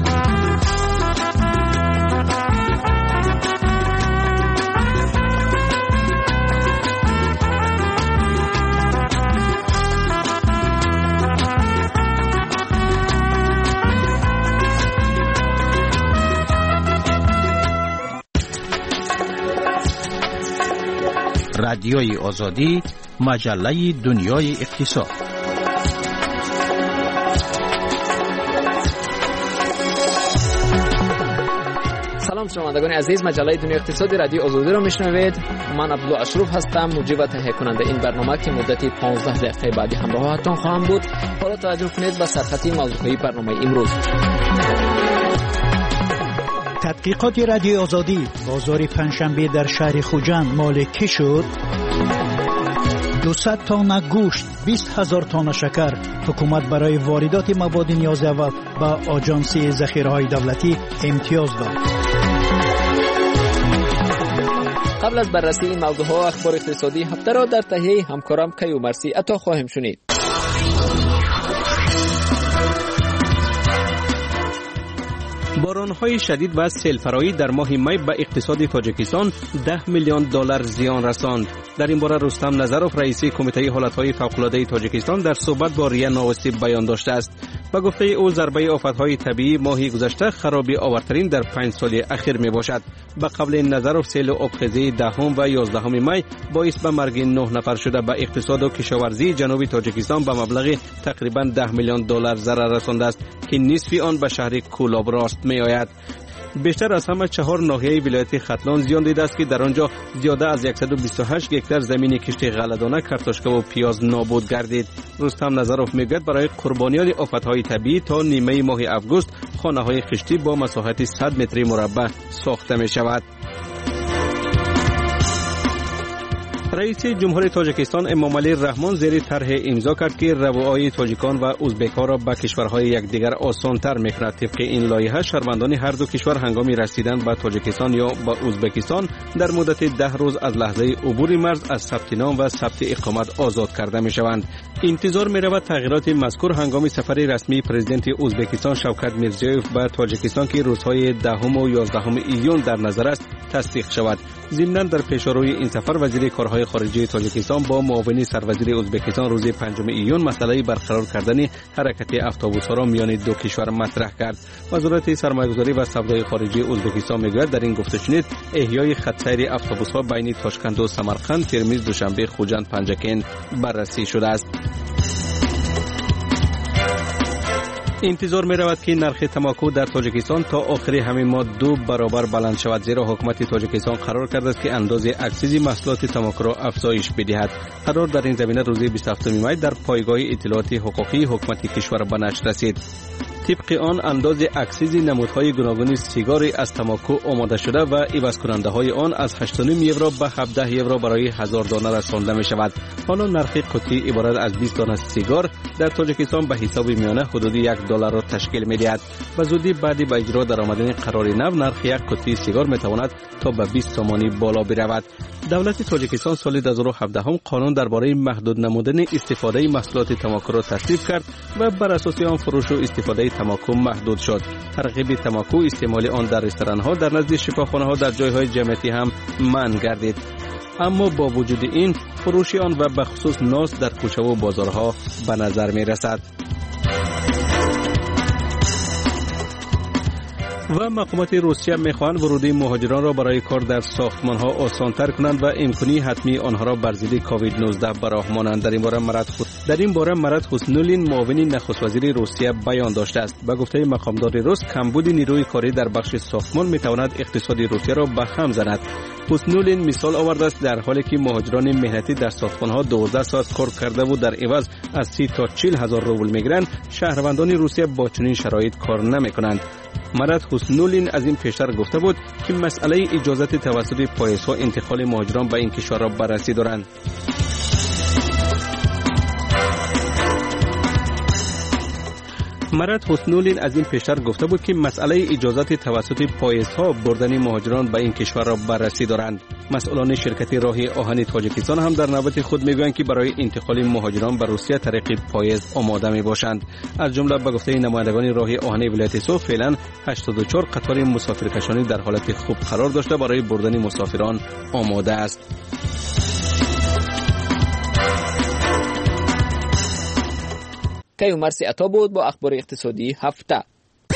رادیوی آزادی، مجله دنیای اقتصاد. سلام شنوندگان عزیز، مجله دنیای اقتصادی رادیو آزادی را میشنوید. من عبدالله اشرف هستم، مجری و تهیه کننده این برنامه که مدتی 15 دقیقه بعدی همراهتان خواهم بود. حالا توجه کنید به سرخطی موضوعی برنامه امروز. تحقیقات رادیو آزادی: بازار پنجشنبه در شهر خوجند مال کی شد؟ 200 تن گوشت، 20,000 تن شکر. حکومت برای واردات مواد نیاز اول به آژانس ذخیره‌های دولتی امتیاز داد. قبل از بررسی این موضوعات اخبار اقتصادی هفته را در تهیه همکارم کیومرثی عطا خواهیم شنید. باران‌های شدید و سیل‌فرایی در ماه می به اقتصاد تاجیکستان 10 میلیون دلار زیان رساند. در این باره رستم نظروف رئیس کمیته حالت‌های فوق‌العاده تاجیکستان در صحبت با ریا ناوستی بیان داشته است. به گفته او ضربه آفت‌های طبیعی ماه گذشته خرابی آورترین در 5 سال اخیر میباشد. به قول نظروف سیل آبخیزی 10 و 11 می باعث به مرگ 9 نفر شده به اقتصاد و کشاورزی جنوبی تاجیکستان به مبلغ تقریباً 10 میلیون دلار ضرر رسانده است که نصف آن به شهر کولاب راست میآید. بیشتر از همه 4 ناحیه ولایت ختلان زیان دیده است که در آنجا زیاده از 128 هکتار زمین کشت غله‌دانه، کارتوشکا و پیاز نابود گردید. رستم نظروف میگوید برای قربانیان آفت‌های طبیعی تا نیمه ماه آگوست خانه‌های خشتی با مساحت 100 متر مربع ساخته می‌شود. رئیس جمهور تاجیکستان امامعلی رحمان زیر طرح امضا کرد که روابط تاجیکان و ازبک‌ها را به کشورهای یکدیگر آسان‌تر می‌کند. طبق این لایحه شهروندان هر دو کشور هنگام رسیدن به تاجیکستان یا به ازبکستان در مدت 10 روز از لحظه عبور مرز از ثبت نام و ثبت اقامت آزاد کرده می‌شوند. انتظار می‌رود تغییرات مذکور هنگام سفر رسمی پرزیدنت ازبکستان شوکت میرزیوف به تاجیکستان که روزهای 10 و 11 ایون در نظر است تصدیق شود. ضمناً در پیشروی این سفر وزیر کارهای وزارت‌های خارجه تاجیکستان با معاون سروزیر ازبکستان روز 5 ایون مسئله برقرار کردن حرکت اتوبوس‌ها را میان دو کشور مطرح کرد. وزارت سرمایه‌گذاری و سودای خارجه ازبکستان میگوید در این گفتگو احیای خط سیر اتوبوس‌ها بین تاشکند و سمرقند، ترمیز، دوشنبه، خوجند، پنجکین بررسی شده است. انتظار می رود که نرخ تماکو در تاجیکستان تا آخر همین ماه 2 برابر بلند شود، زیرا حکومت تاجیکستان قرار کرده است که اندازه اکسیزی محصولات تماکو را افزایش بدهد. قرار در این زمینه روز 27 می در پایگاه اطلاعات حقوقی حکومت کشور به نشر رسید. طبق آن اندازه اکسیز نمودهای گوناگون سیگار از تماکو آماده شده و عوض کننده های آن از 8.5 یورو به 17 یورو برای 1000 دانه رسانده می شود. حالا نرخ قطعی عبارت از 20 دانه سیگار در تاجیکستان به حساب میانه حدود $1 را تشکیل می دهد. و زودی بعد به اجرا در آمدن قرار نو نرخ یک قطعی سیگار می تواند تا به 20 تومانی بالا برود. دولت تاجیکستان سال 2017 قانون درباره محدود نمودن استفاده محصولات تماکو را تصویب کرد و بر اساس آن فروش و استفاده تماکو محدود شد. ترغیب تماکو، استعمال آن در رستوران‌ها، در نزد شفاخانه‌ها، در جای‌های جمعیتی هم منع گردید. اما با وجود این فروش آن و به خصوص ناس در کوچه و بازارها به نظر می‌رسد. و مقامات روسیه می‌خواهند ورود مهاجران را برای کار در ساختمان‌ها آسان‌تر کنند و امکانی حتمی آنها را بر ضد کووید 19 براهمانند. در این باره مراد حسنولین معاون نخست وزیر روسیه بیان داشته است. به گفته مقامدار روس کمبود نیروی کاری در بخش ساختمان می‌تواند اقتصاد روسیه را به هم زند. حسنولین مثال آورده است در حالی که مهاجران مهنتی در ساختمان‌ها 12 ساعت کار کرده و در عوض از 30 تا 40 هزار روبل می‌گیرند، شهروندان روسیه با چنین شرایط کار نمی‌کنند. مراد حسنولین از این پیشتر گفته بود که مسئله اجازت توسط پایزها انتقال مهاجران به این کشور را بررسی دارند. مراد حسنولین از این پیشتر گفته بود که مسئله اجازت توسط پایزها بردن مهاجران به این کشور را بررسی دارند. مسئولان شرکت راه آهن تاجیکستان هم در نوبت خود میگویند که برای انتقال مهاجران به روسیه طریق پایز آماده میباشند. از جمله به گفته نمایندگان راه آهن ولایت سو فعلا 84 قطار مسافرکشانی در حالت خوب قرار داشته برای بردن مسافران آماده است. کیومرث عطا بود با اخبار اقتصادی هفته.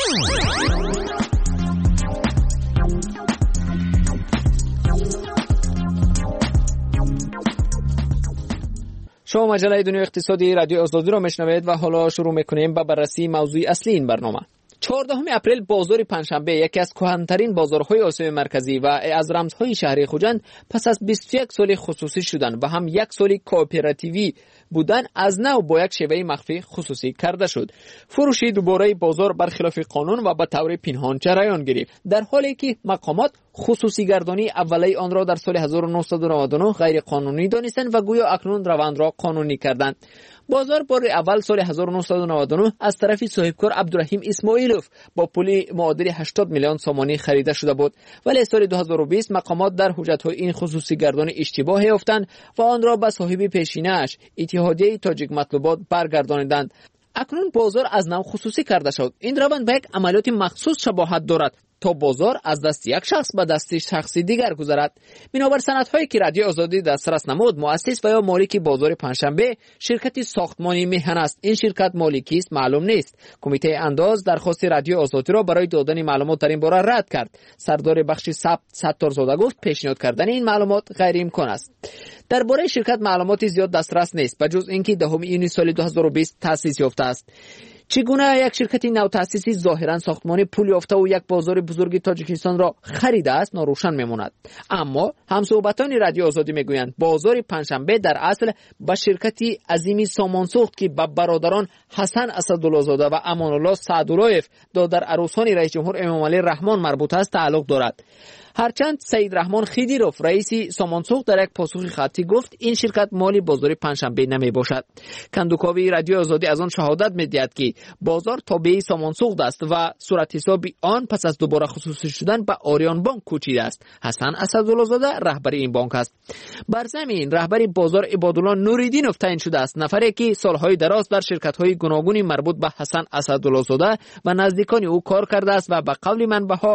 شما مجله دنیا اقتصادی رادیو آزادی را میشنوید و حالا شروع میکنیم با بررسی موضوع اصلی این برنامه. 14 اپریل بازار پنجشنبه یکی از کهن‌ترین بازارهای آسیای مرکزی و از رمزهای شهری خوجند پس از 21 سال خصوصی شدن و هم یک سال کوآپراتیوی بودن از نو با یک شیوه مخفی خصوصی کرده شد. فروش دوباره بازار برخلاف قانون و به طور پنهان جریان گرفت، در حالی که مقامات خصوصی گردانی اولیه آن را در سال 1999 غیر قانونی دانستند و گویا اکنون روند را قانونی کردند. بازار بار اول سال 1999 از طرف صاحبکار عبدالرحیم اسماعیلوف با پول معادل 80 میلیون سومانی خریده شده بود، ولی سال 2020 مقامات در حجت‌های این خصوصی گردانی اشتباه یافتند و آن را به صاحب پیشینه‌اش اتحادیه تاجیک مطلوبات برگردانیدند. اکنون بازار از نو خصوصی کرده شد. این روند به یک عملیات مخصوص شباهت دارد تا بازار از دست یک شخص به دست شخصی دیگر گذرد. بنابر سندهایی که رادیو آزادی دسترس نمود، مؤسس و یا مالک بازار پنجشنبه شرکت ساختمانی میهن است. این شرکت مالکی است معلوم نیست. کمیته انداز درخواست رادیو آزادی را برای دادن معلومات در این باره رد کرد. سردار بخش ثبت ستارزاده گفت پیشنهاد کردن این معلومات غیر امکان است. درباره شرکت معلوماتی زیاد دسترس نیست بجز اینکه 10 یونیو سال 2020 تأسیس یافته است. چگونه یک شرکت نوتأسیسی ظاهرا ساختمان پول یافته و یک بازار بزرگ تاجیکستان را خریده است ناروشن میماند. اما همصحبتان رادیو آزادی میگویند بازار پنجشنبه در اصل به شرکتی عظیمی سامانساخت که به برادران حسن اسدالله‌زاده و امان‌الله سعدالله‌یف دادر عروسان رئیس جمهور امام علی رحمان مربوط است تعلق دارد. هرچند سید رحمان خیدیروف رئیس سامانساخت در یک پاسخ خطی گفت این شرکت مالی بازار پنجشنبه نمی باشد. کندوکاوی رادیو آزادی از آن شهادت می‌دهد که بازار تابع سامانساخت است و صورت حساب آن پس از دوباره خصوصی شدن به آریان بانک کوچیده است. حسن اسدالله‌زاده رهبر این بانک است. بر زمین رهبر بازار عبادالله نوریدینوف تعیین شده است، نفری که سالهای دراز در شرکت‌های گوناگونی مربوط به حسن اسدالله‌زاده و نزدیکان او کار کرده است و به قول منبع‌ها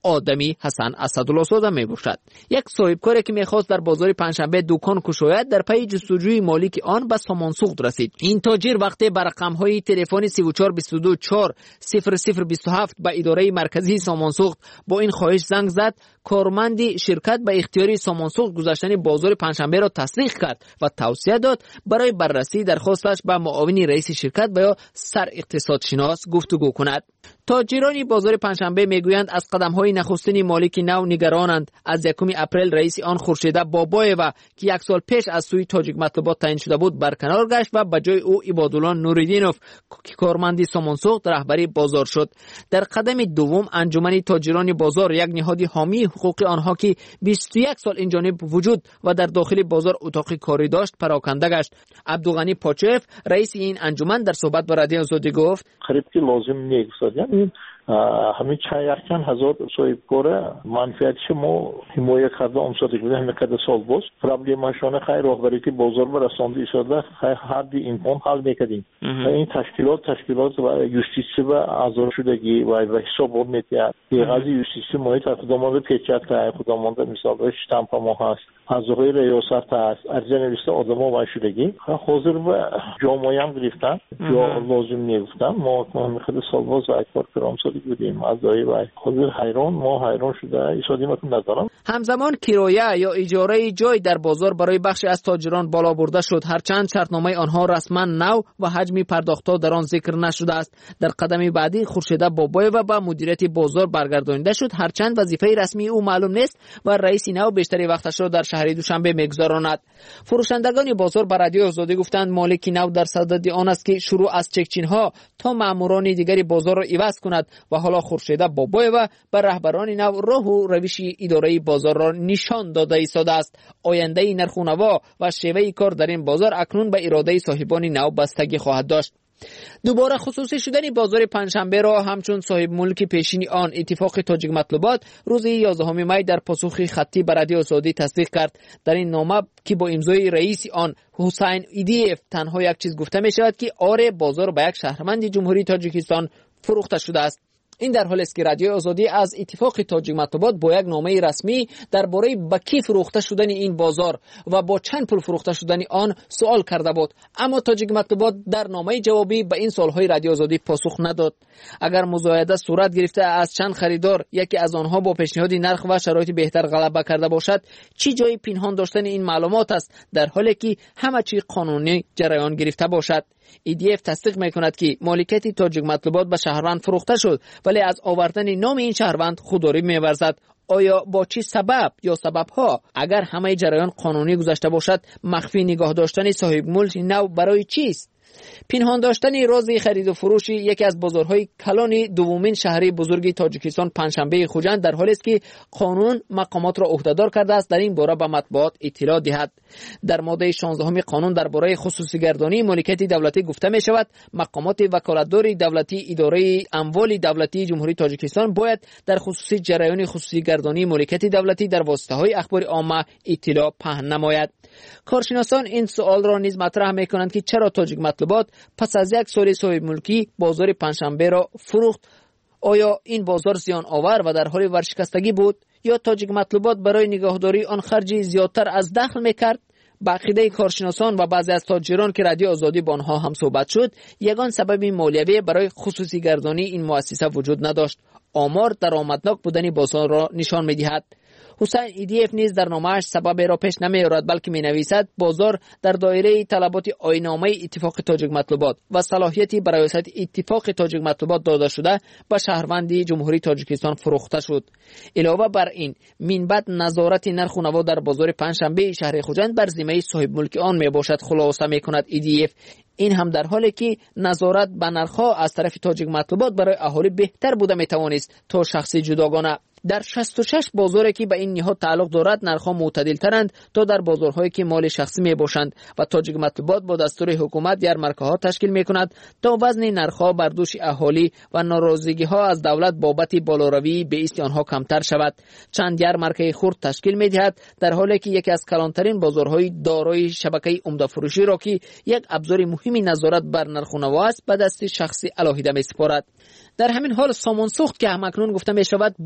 آدمی حسن اسدالله زاده میباشد. یک صاحبکاری که میخواست در بازار پنجشنبه دکان گشاید در پی جستجوی مالک آن به سامانسوخت رسید. این تاجر وقتی به رقم‌های تلفن 3422400027 به اداره مرکزی سامانسوخت با این خواهش زنگ زد، کارمند شرکت به اختیاری سامانسوخت گذاشتن بازار پنجشنبه را تصدیق کرد و توصیه داد برای بررسی درخواستش به معاون رئیس شرکت و یا سر اقتصادشناس گفتگو کند. تاجران بازار پنجشنبه میگویند از قدم‌های نخستین مالک نو نگرانند. از 1 اپریل رئیس آن خورشید بابایو که 1 سال پیش از سوی تاجیک مطلوبات تعیین شده بود برکنار گشت و به جای او عبادالله نوریدینوف که کارمند سامانسوخت رهبری بازار شد. در قدم دوم انجمن تاجران بازار، یک نهاد حامی حقوق آنها که 21 سال این جانب وجود و در داخل بازار اتاق کاری داشت پراکنده گشت. عبدالغنی پاچف رئیس این انجمن در صحبت با رادیو آزادی گفت: خرید که لازم نیست. همین چند هزار صاحبکار منفعتش ما حمایت کرده امساتی بوده همین قدر سال باز پرابلمشان خیلی راهبری که بازار برسانده ایستاده هر دی امکان حل میکردیم. این تشکیلات و یوستیسی و آزار شدگی و حساب میتیاد قضیه یوستیسی ما خودمان پیچت کرد، خودمان مثال شتامپ ما هست، حضور ریاست هست، ارزش نوشته آدما و شدگی حاضر و جامعه هم گرفتن جا لازم نیفتن. ما خیلی سال باز و اکبر کرام بودیم از دایی و حاضر حیران شده ایشادی متون ندارم. همزمان کرایه یا اجاره جای در بازار برای بخشی از تاجران بالا برده شد، هرچند شرطنامه آنها رسما نو و حجم پرداختها در آن ذکر نشده است. در قدم بعدی خورشید بابایو به مدیریت بازار برگردانیده شد، هرچند وظیفه رسمی او معلوم نیست و رئیس نو بیشتری وقتش را در شهر دوشنبه میگذراند. فروشندگان بازار به رادیو آزادی گفتند مالک نو در صدد آن است که شروع از چکچین‌ها تا ماموران دیگری بازار را عوض کند و حالا خورشید بابایو به رهبران نو راه و روش اداره بازار را نشان داده ایستاده است. آینده نرخ‌ونما و شیوه کار در این بازار اکنون به اراده صاحبان نو بستگی خواهد داشت. دوباره خصوصی شدن بازار پنجشنبه را همچون صاحب ملک پیشین آن اتفاق تاجیک مطلوبات روز 11 می در پاسخ خطی به رادیو آزادی تصدیق کرد. در این نامه که با امضای رئیس آن حسین ایدیف تنها یک چیز گفته می شود که آره بازار به یک شهروند جمهوری تاجیکستان فروخته شده است. این در حالی است که رادیو آزادی از اتفاق تاجیک مطلوبات با یک نامه رسمی درباره به کی فروخته شدن این بازار و با چند پول فروخته شدن آن سوال کرده بود، اما تاجیک مطلوبات در نامه جوابی به این سوالهای رادیو آزادی پاسخ نداد. اگر مزایده صورت گرفته از چند خریدار یکی از آنها با پیشنهاد نرخ و شرایط بهتر غلبه کرده باشد، چی جای پنهان داشتن این معلومات است در حالی که همه چی قانونی جریان گرفته باشد؟ ایدیف تصدیق میکند که مالکیت تاجیک مطلوبات به شهروند فروخته شد، ولی از آوردن نام این شهروند خودداری می‌ورزد. آیا با چه سبب یا سبب‌ها؟ اگر همه جریان قانونی گذشته باشد، مخفی نگاه داشتن صاحب ملک نو برای چیست؟ پنهان داشتن راز خرید و فروش یکی از بازارهای کلان دومین شهری بزرگ تاجیکستان پنجشنبه خوجند در حالی است که قانون مقامات را عهدهدار کرده است در این باره به مطبوعات اطلاع دهد. در ماده 16 قانون درباره خصوصی گردانی مالکیت دولتی گفته می شود مقامات وکالتدار دولتی اداره اموال دولتی جمهوری تاجیکستان باید در خصوصی جریان خصوصی گردانی مالکیت دولتی در واسطه‌های اخبار عامه اطلاع پهن نماید. کارشناسان این سوال را نیز مطرح می کنند که چرا تاجیک مطلوبات پس از یک سال صاحب ملکی بازار پنجشنبه را فروخت؟ آیا این بازار زیان آور و در حال ورشکستگی بود یا تاجیک مطلوبات برای نگهداری آن خرج زیادتر از دخل میکرد؟ با عقیده کارشناسان و بعضی از تاجران که رادیو آزادی با آنها هم صحبت شد، یگان سبب مالیوی برای خصوصی گردانی این مؤسسه وجود نداشت. آمار درآمدناک بودن بازار را نشان می‌دهد. حسین ایدیف نیز در نامه‌اش سبب را پیش نمی‌آورد، بلکه می‌نویسد بازار در دایره طلبات آیین‌نامه اتفاق تاجیک مطلوبات و صلاحیتی برای ریاست اتفاق تاجیک مطلوبات داده شده به شهروند جمهوری تاجیکستان فروخته شد. علاوه بر این، منبت نظارت نرخ و نوا در بازار پنجشنبه شهر خوجند بر ذمه صاحب ملک آن میباشد، خلاصه می‌کند ایدیف. این هم در حالی که نظارت به نرخ‌ها از طرف تاجیک مطلوبات برای اهالی بهتر بوده میتوانست تا شخصی جداگانه. در 66 بازاری که به این نهاد تعلق دارد نرخ‌ها معتدل ترند تا در بازارهایی که مال شخصی میباشند و تاجیک مطلوبات با دستور حکومت یارمارکه‌ها تشکیل میکند تا وزن نرخ‌ها بر دوش اهالی و ناراضگی‌ها از دولت بابت بالاروی به ایست آنها کمتر شود. چند یارمارکه خرد تشکیل میدهد در حالی که یکی از کلانترین بازارهای دارای شبکه عمده فروشی را که یک ابزار مهمی نظارت بر نرخ و نوا است به دست شخصی علاهیده میسپارد. در همین حال سامانسوخت که همکنون گفته می شود بازار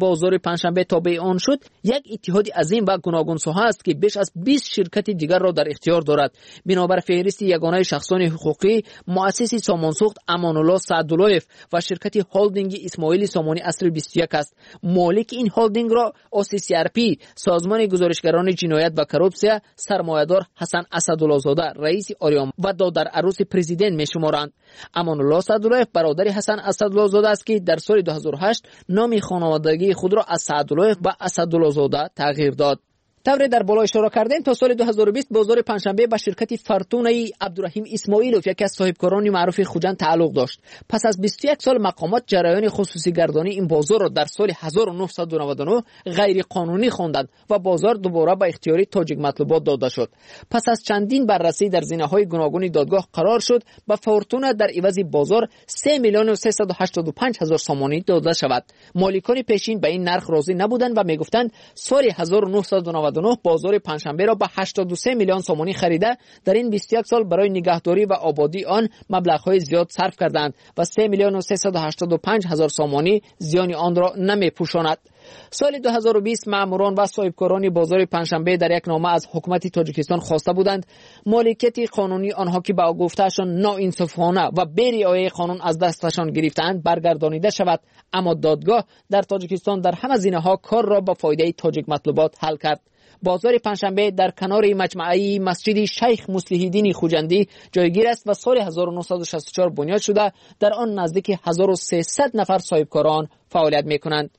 پنجشنبه تابع آن شد، یک اتحاد عظیم و گوناگون ساحه است که بیش از 20 شرکت دیگر را در اختیار دارد. بنابر فهرست یگانه شخصان حقوقی، مؤسس سامانسوخت امان‌الله سعدالله‌یف و شرکت هولدینگ اسماعیل سامانی اصر 21 است. مالک این هولدینگ را OCCRP، سازمان گزارشگران جنایت و کروپسیا، سرمایه‌دار حسن اسدالله‌زاده رئیس آریام و دادر عروس پرزیدنت می‌شمارند. امان‌الله سعدالله‌یف برادر حسن اسدالله‌زاده است که در سال 2008 نام خانوادگی خود را از سعدالله‌یف به اسدالله‌زاده تغییر داد. طور در بالا اشاره کردیم تا سال 2020 بازار پنجشنبه به شرکت فرتونه عبدالرحیم اسماعیلوف، یکی از صاحبکاران معروف خوجند، تعلق داشت. پس از 21 سال مقامات جریان خصوصی گردانی این بازار را در سال 1999 غیر قانونی خواندند و بازار دوباره به اختیار تاجیک مطلوبات داده شد. پس از چندین بررسی در زینه‌های گوناگون دادگاه قرار شد به فرتونه در عوض بازار 3,385,000 سامانی داده شود. مالکان پیشین به این نرخ راضی نبودند و میگفتند سال 1999 بازار پنجشنبه را به 83 میلیون سامانی خریده در این 21 سال برای نگهداری و آبادی آن مبلغ‌های زیاد صرف کردند و 3,385,000 سامانی زیان آن را نمی‌پوشاند. سال 2020 ماموران و صاحبکاران بازار پنجشنبه در یک نامه از حکومت تاجیکستان خواسته بودند مالکیت قانونی آنها که با گفتهشان ناانصافانه و بی رعایت قانون از دستشان گرفتند برگردانیده شود. اما دادگاه در تاجیکستان در همه زینه‌ها کار را با فایده تاجیک مطلوبات حل کرد. بازار پنجشنبه در کنار مجمعی مسجد شیخ مصلح‌الدین خوجندی جایگیر است و سال 1964 بنیاد شده در آن نزدیک 1300 نفر صاحبکاران فعالیت می‌کنند.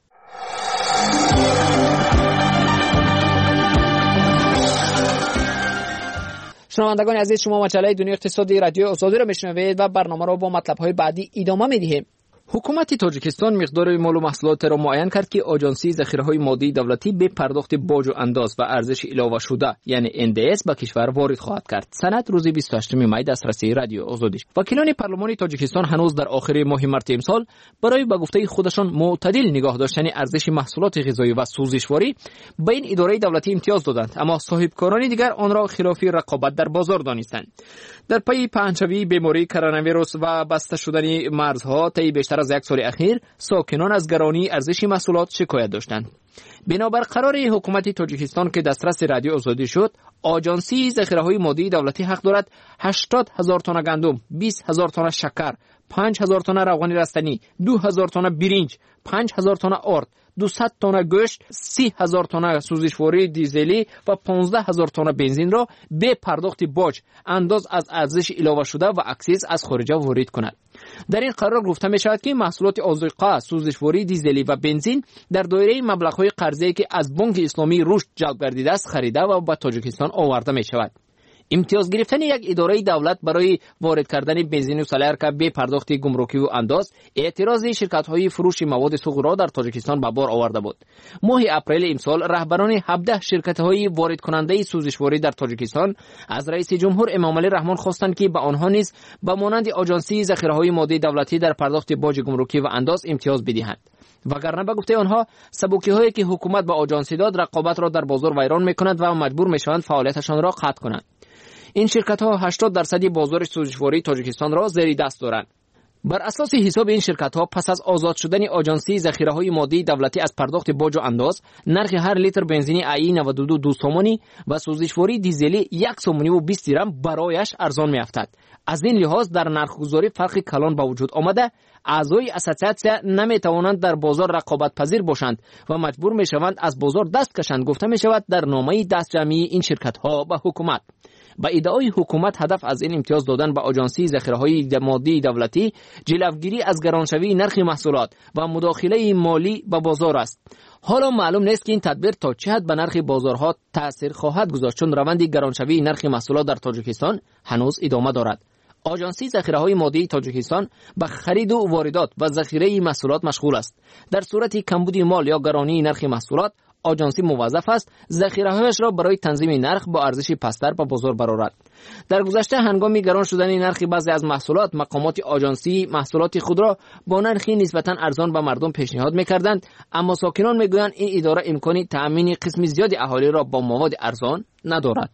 شنوندگان عزیز، شما مجله دنیای اقتصادی رادیو آزادی را میشنوید و برنامه را با مطلب‌های بعدی ادامه می‌دهیم. حکومت تاجیکستان مقدار مال و محصولات را معین کرد که آژانسی ذخیره‌های مادی دولتی به پرداخت باج و انداز و ارزش اضافه شده یعنی NDS به کشور وارد خواهد کرد. سند روز 28 می دسترسی رادیو آزادی. وکیلان پارلمان تاجیکستان هنوز در آخر ماه مارس امسال برای به گفته خودشان معتدل نگاه داشتن ارزش محصولات غذایی و سوزشواری به این اداره دولتی امتیاز دادند، اما صاحبکاران دیگر آن را خلاف رقابت در بازار دانستند. در پی پهنشوی بیماری کرونا ویروس و بسته شدن مرزها طی بیشتر از یک سال اخیر ساکنان از گرانی ارزش محصولات شکایت داشتند. بنابر قرار حکومت تاجیکستان که دسترس رادیو آزادی شد، آژانسی ذخیره‌های مادی دولتی حق دارد 80,000 تن گندم، 20,000 تن شکر، 5,000 تن روغن رستنی، 2,000 تن برنج، 5,000 تن آرد، 200 تن گوشت، 30,000 تن سوزشواری دیزلی و 15,000 تن بنزین را به پرداخت باج انداز از ارزش اضافه شده و اکسیز از خارج وارد کند. در این قرار گفته می شود که محصولات آذوقه، سوزشواری دیزلی و بنزین در دایره مبلغ‌های قرضه‌ای که از بانک اسلامی رشد جلب گردیده است خریده و به تاجیکستان آورده می شود. امتیاز گرفتن یک اداره دولت برای وارد کردن بنزین و سالارکا به پرداخت گمرکی و انداز اعتراض شرکت‌های فروش مواد سوخت را در تاجیکستان به بار آورده بود. ماه اپریل امسال رهبران 17 شرکت‌های وارد کننده سوزشواری در تاجیکستان از رئیس جمهور امامعلی رحمان خواستند که به آنها نیز به مانند آژانسی ذخیره‌های مادی دولتی در پرداخت باج گمرکی و انداز امتیاز بدهند. وگرنه به گفته آنها سبوکی‌هایی که حکومت به آژانسی داد رقابت را در بازار ویران می‌کند و مجبور می‌شوند فعالیتشان را قطع کنند. این شرکت‌ها 80% بازار سوزشواری تاجیکستان را زیر دست دارند. بر اساس حساب این شرکت‌ها پس از آزاد شدن آژانسی ذخیره‌های مادی دولتی از پرداخت باج و انداز، نرخ هر لیتر بنزین ای 92 سومانی و سوزشواری دیزلی 1 سومانی و 20 درم برایش ارزان می‌افتد. از این لحاظ در نرخ‌گذاری فرق کلان به وجود آمده، اعضای اسوسیاسیون نمی‌توانند در بازار رقابت پذیر باشند و مجبور می‌شوند از بازار دست کشند، گفته می‌شود در نامه دستجمعی این شرکت‌ها به حکومت. با ادعای حکومت هدف از این امتیاز دادن به آژانسی ذخیره‌های مادی دولتی جلوگیری از گرانشوی نرخ محصولات و مداخله مالی به بازار است. حالا معلوم نیست که این تدبیر تا چه حد به نرخ بازارها تأثیر خواهد گذاشت، چون روند گرانشوی نرخ محصولات در تاجیکستان هنوز ادامه دارد. آژانسی ذخیره‌های مادی تاجیکستان به خرید و واردات و ذخیره محصولات مشغول است. در صورت کمبود مال یا گرانی نرخ محصولات، آژانسی موظف است ذخیره‌هایش را برای تنظیم نرخ با ارزش پستر به بازار برآورد. در گذشته هنگام گران شدن نرخ بعضی از محصولات، مقامات آژانسی محصولات خود را با نرخی نسبتاً ارزان به مردم پیشنهاد می‌کردند، اما ساکنان می‌گویند این اداره امکان تأمین قسم زیادی اهالی را با مواد ارزان ندارد.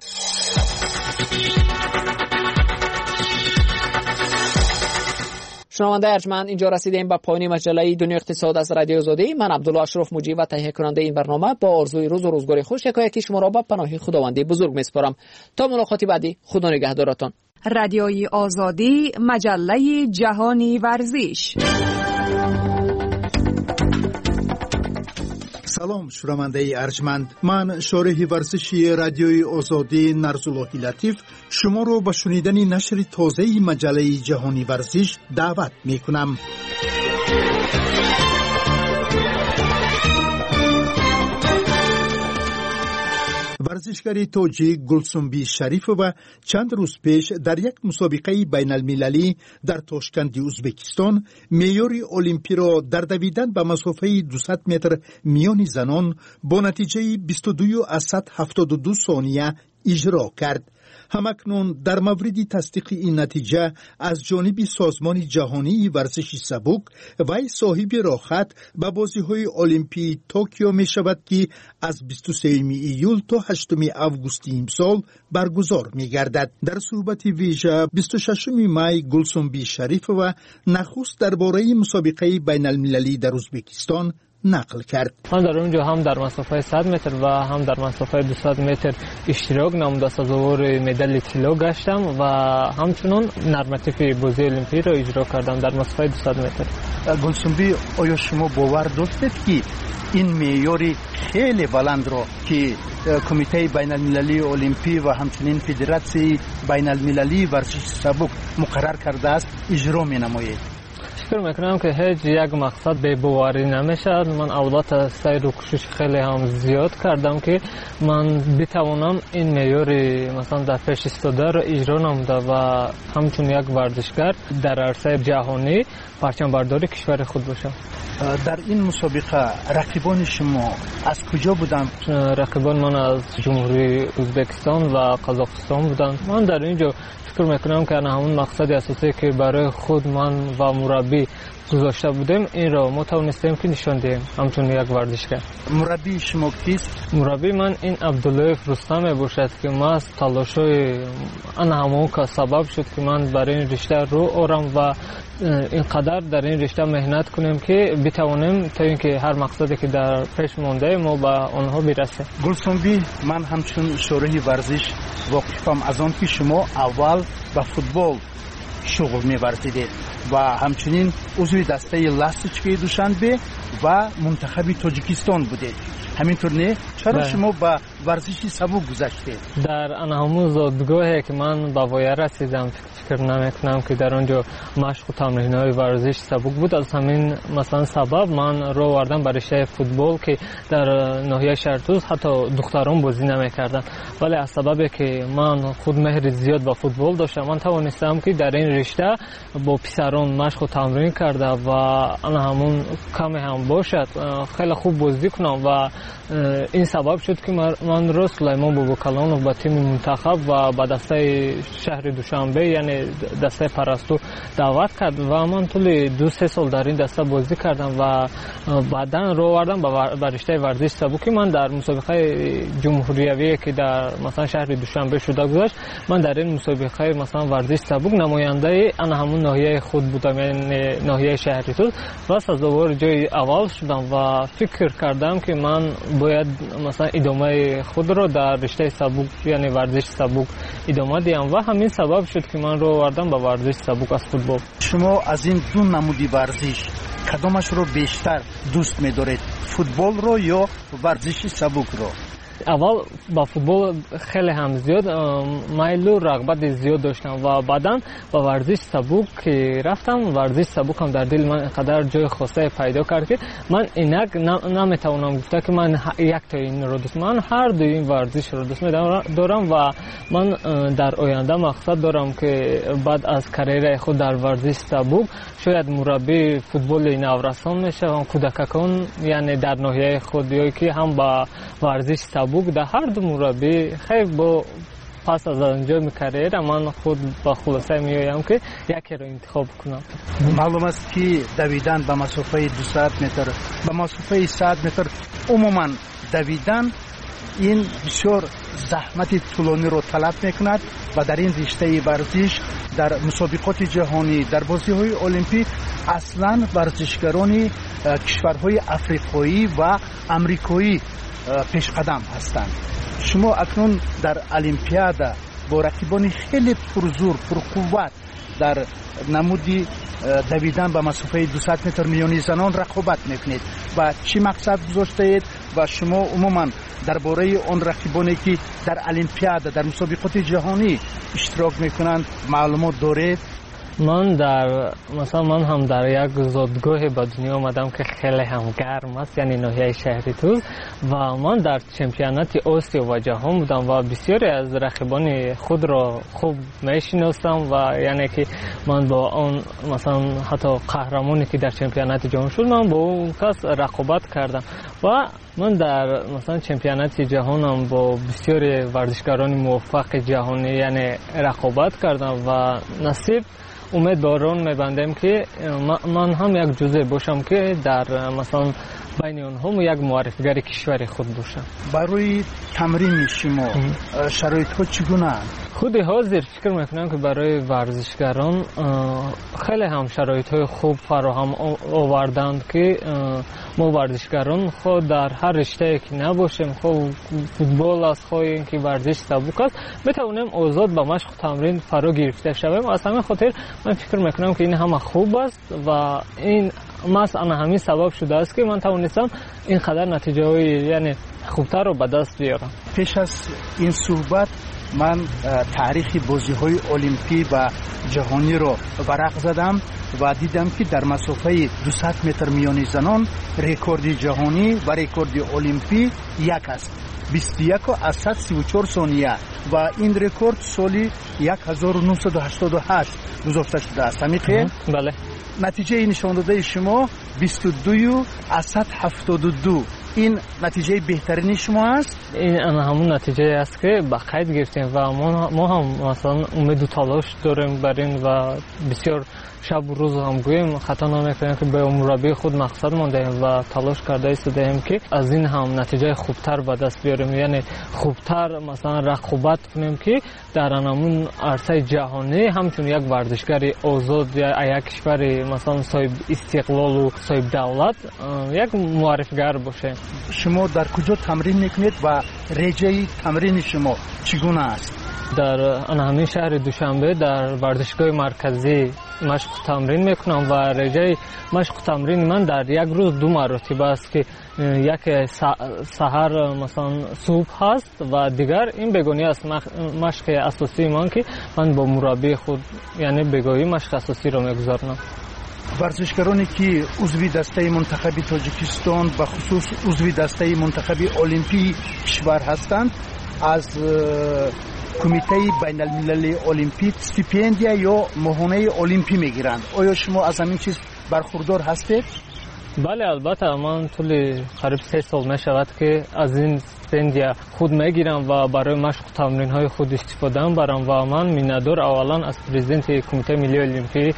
شنونده ارجمند، اینجا رسیدیم به پایان مجله دنیا اقتصاد از رادیو آزادی. من عبدالله اشرف مجری و تهیه کننده این برنامه با آرزوی روز و روزگار خوش یکایکی شما را به پناه خداوند بزرگ میسپارم. تا ملاقات بعدی، خدا نگهدارتان. رادیوی آزادی، مجله جهانی ورزش. سلام شنونده ارجمند، من شارح ورزشی رادیوی آزادی نرزالله لطیف شما رو به شنیدن نشر تازه مجله جهانی ورزش دعوت می کنم. ورزشکار تاجیک گلسنبی شریفووا چند روز پیش در یک مسابقه بین المللی در تاشکند ازبکستان معیار المپی را در دویدن به مسافه 200 متر میان زنان با نتیجه 22.72 ثانیه اجرا کرد. همکنون در مورد تصدیق این نتیجه از جانب سازمان جهانی ورزش سبک وی صاحب راهخط به بازی‌های المپی توکیو می شود که از 23 ایول تا 8 آگوست امسال برگزار می گردد. در صحبت ویژه 26 می گلسنبی شریفووا نخست درباره مسابقه بین المللی در ازبکستان نقل کرد. من در اونجا هم در مسافه 100 متر و هم در مسافه 200 متر اشتراک نموده سزاوار مدال طلا گشتم و همچنین نرمتیف بازی المپی را اجرا کردم در مسافه 200 متر. گلسنبی، آیا شما باور داشتید که این معیار خیلی بلند را که کمیته بین المللی المپی و همچنین فدراسیون بین المللی ورزش سبک مقرر کرده است اجرا می نماید؟ فکر میکنم که هیچ یک مقصد به باوری نمیشد. من اولات سعی و کوشش خیلی هم زیاد کردم که من بتوانم این معیار مثلا در پیش ایستاده را اجرا نموده و همچون یک ورزشگر در عرصه جهانی پرچم برداری کشور خود باشم. در این مسابقه رقیبان شما از کجا بودند؟ رقیبان من از جمهوری ازبکستان و قزاقستان بودند. من در اینجا فکر میکنم که همون مقصد اساسی که برای خود من و مربی گذاشته بودیم این را ما توانستیم که نشان دهیم همچون یک ورزشگر. مربی شما کیست؟ مربی من این عبدالله رستم باشد که ما از تلاش‌های آن همون که سبب شد که من برای این رشته رو آورم و اینقدر در این رشته مهنت کنیم که بتوانیم تا اینکه هر مقصدی که در پیش مونده ما به آنها برسیم. گلسنبی، من همچون شارح ورزش واقفم از آن که شما اول به فوتبال شغل می‌ورزیدید و همچنین عضو دسته لاستیچکی دوشنبه و منتخب تاجیکستان بودید. همینطور نه؟ چرا شما با ورزشی سبک گذشتید؟ در همون زادگاهی که من به وای رسیدم فکر نمیکنم که در اونجا مشق و تمرین‌های ورزش سبک بود. از همین مثلا سبب من رو آوردم برای رشته فوتبال که در ناحیه شهرتوز حتی دختران بازی نمی‌کردن، ولی از سببی که من خود مهر زیاد به فوتبال داشتم من توانستم که در این رشته با پسران مشق و تمرین کرده و آن همون کمی هم باشد خیلی خوب بازی کنم و این سبب شد که من رو سلیمان باباکلانوف به تیم منتخب و به دسته شهر دوشنبه یعنی دسته پرستو دعوت کرد و من طول 2-3 سال در این دسته بازی کردم و بعداً رو آوردم به رشته ورزش سبکی. من در مسابقه جمهوریوی که در مثلا شهر دوشنبه شده گذاشت، من در این مسابقه مثلا ورزش سبک نماینده آن همون ناحیه خود بودم یعنی ناحیه شهرتوز و سزاوار جای اول شدم و فکر کردم که من باید مثلا ادامه خود را در رشته سبک یعنی ورزش سبک ادامه دیم و همین سبب شد که من رو آوردم به ورزش سبک از فوتبال. شما از این دو نمودی ورزش کدامش رو بیشتر دوست می‌دارید؟ فوتبال رو یا ورزش سبک رو؟ اول با فوتبال خیلی هم زیاد میل و رغبت زیاد داشتم و بعداً با ورزش سبک که رفتم ورزش سبک هم در دل من قدر جای خاصه پیدا کرد که من اینک نمیتونم گفته که من یک تا این رو دوست، من هر دو این ورزش رو دوست دارم و من در آینده مقصد دارم که بعد از کریر خود در ورزش سبک شاید مربی فوتبال نورسان میشم کودکان یعنی در ناحیه خودی که هم با ورزش سبک در هر دو مربی خیلی با پس از انجام کریر من خود با خلاصه میایم که یکی رو انتخاب کنم. معلوم است که دویدن به مسافه 200 متر به مسافه 100 متر عموما دویدن این بسیار زحمت طولانی رو طلب میکند و در این رشته ورزش در مسابقات جهانی در بازی‌های المپیک اصلا ورزشکاران کشورهای افریقایی و امریکایی پیشقدم هستند. شما اکنون در المپیاد با رقیبان خیلی پرزور پرقوت در نمودی دویدن به مسافه 200 متر میانی زنان رقابت میکنید و چی مقصد گذاشته اید و شما عموما درباره آن رقیبانی که در المپیاد در مسابقات جهانی اشتراک میکنند معلومات دارید؟ من هم در یک زادگاه به دنیا آمدم که خیلی هم گرم است، یعنی ناحیه شهر توز، و من در چمپیونات آسیا و جهان بودم و بسیاری از رقیبان خود را خوب میشناسم و یعنی که من با آن مثلا حتی قهرمانی که در چمپیونات جهان شد من با اون کس رقابت کردم و من در مثلا چمپیونات جهانم با بسیاری ورزشکاران موفق جهانی یعنی رقابت کردم و نصیب امیدوارم میبندم که من هم یک جزء باشم که در مثلا بین اونها یک معرفیگر کشور خود باشم. برای تمرین شما شرایط ها چگونه است؟ خود حاضر فکر میکنم که برای ورزشکاران خیلی هم شرایط های خوب فراهم آوردند که ما ورزشکاران خود در هر رشته که نباشیم، خود فوتبال است، خود اینکه ورزش سبک است، بتوانیم آزاد به مشق و تمرین فرا گرفته شویم. از همین خاطر من فکر میکنم که این همه خوب است و این مثلا همین سبب شده است که من توانستم اینقدر نتیجه های یعنی خوبتر رو به دست بیارم. پیش از این صحبت من تاریخ بازی‌های المپی و جهانی رو ورق زدم و دیدم که در مسافه 200 متر میانی زنان رکورد جهانی و رکورد المپی یک است، 21 و 134 ثانیه و این رکورد سال 1988 گذاشته شده است. همین بله. نتیجه نشان داده شما 22 و 172 این نتیجه بهترین شما است؟ این همون نتیجه است که با قید گرفتیم و ما هم مثلا امید و تلاش داریم بر این و بسیار شب و روز هم گوییم خطا نمیکنیم که به مربی خود مقصد ماندهیم و تلاش کرده ایستادیم که از این هم نتیجه خوبتر به دست بیاریم، یعنی خوبتر مثلا رقابت کنیم که در همون عرصه جهانی همچون یک ورزشکار آزاد یا یک کشور مثلا صاحب استقلال و صاحب دولت یک معرفیگر باشه. شما در کجا تمرین میکنید و رژه تمرین شما چگونه است؟ در همین شهر دوشنبه در ورزشگاه مرکزی مشق تمرین میکنم و رژه مشق تمرین من در یک روز 2 مرتبه است که یک سحر مثلا صبح هست و دیگر این بگونی است مشق اساسی من که من با مربی خود یعنی بگویی مشق اساسی رو میگذارم. ورزشکارانی که عضو دسته منتخب تاجیکستان و خصوص عضو دسته منتخب المپی کشور هستند از کمیته بین المللی المپیک استیپندیا یا ماهانه المپی میگیرند. آیا شما از همین چیز برخوردار هستید؟ بله البته من طول قریب 3 سال میشود که از این استیپندیا خود میگیرم و برای مشق و تمرین های خود استفاده برم و من میندور اولا از پرزیدنت کمیته ملی المپی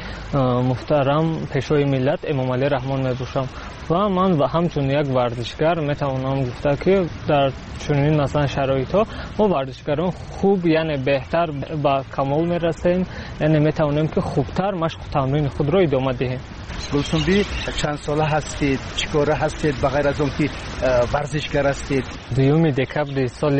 محترم پیشوای ملت امام علی رحمان میباشم و من و همچون یک ورزشکار میتوانم گفته که در چنین مثلا شرایط ها ما ورزشکاران خوب یعنی بهتر به کمال میرسیم، یعنی میتوانیم که خوبتر مشق و تمرین خود را ادامه دهیم. گلسنبی چند ساله هستید؟ چیکاره هستید بغیر از اون که ورزشکار هستید؟ 2 دکبر سال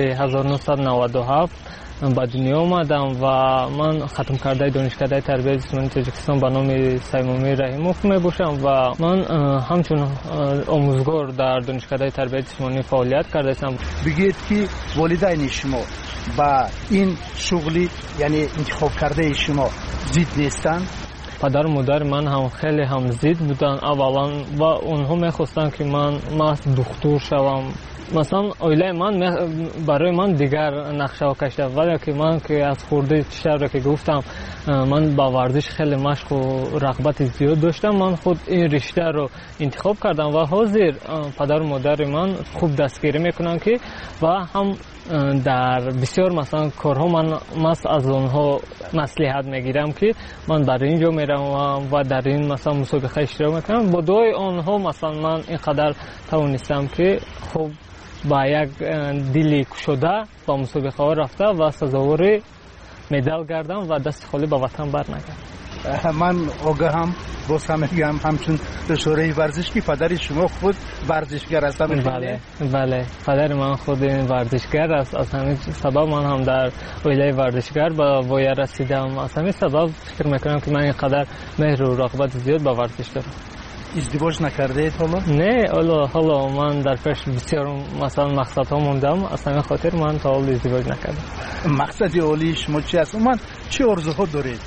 1997 به دنیا آمدم و من ختم کرده دانشکده تربیت جسمانی تاجیکستان به نام سیمومی رحیموف می باشم و من همچون آموزگار در دانشکده تربیت جسمانی فعالیت کرده هستم. بگید که والدین شما با این شغلی یعنی انتخاب کرده شما ضد نیستند؟ پدر و مادر من هم خیلی هم ضد بودن اولا و اونها میخواستن که من دکتر شوم. مثلا اویله من برای من دیگر نقشه کشیده ولی که من که از خورده شهر که گفتم من با ورزش خیلی مشق و رغبت زیاد داشتم، من خود این رشته رو انتخاب کردم و حاضر پدر و مادر من خوب دستگیری میکنن که و هم در بسیار مثلا کارها من از اونها مصلحت میگیرم که من برای اینجا میرم و در این مثلا مسابقه اشتراک میکنم. با دعای آنها مثلا من اینقدر توانستم که خوب با یک دلی کشوده با مسابقه ها رفته و سزاوار مدال گردم و دست خالی به وطن برنگردم. من آگاهم باز هم میگم همچون دشوره ورزش که پدر شما خود ورزشگر است. بله پدر من خود ورزشگر است. از همین سبب من هم در عائله ورزشگر به وای رسیدم. از همین سبب فکر میکنم که من اینقدر مهر و رغبت زیاد به ورزش دارم. ازدواج نکرده اید حالا؟ نه حالا من در پیش بسیار مثلا مقصد ها موندم. از همین خاطر من تا حال ازدواج نکردم. مقصد عالی شما چی است؟ من چه آرزوها دارید؟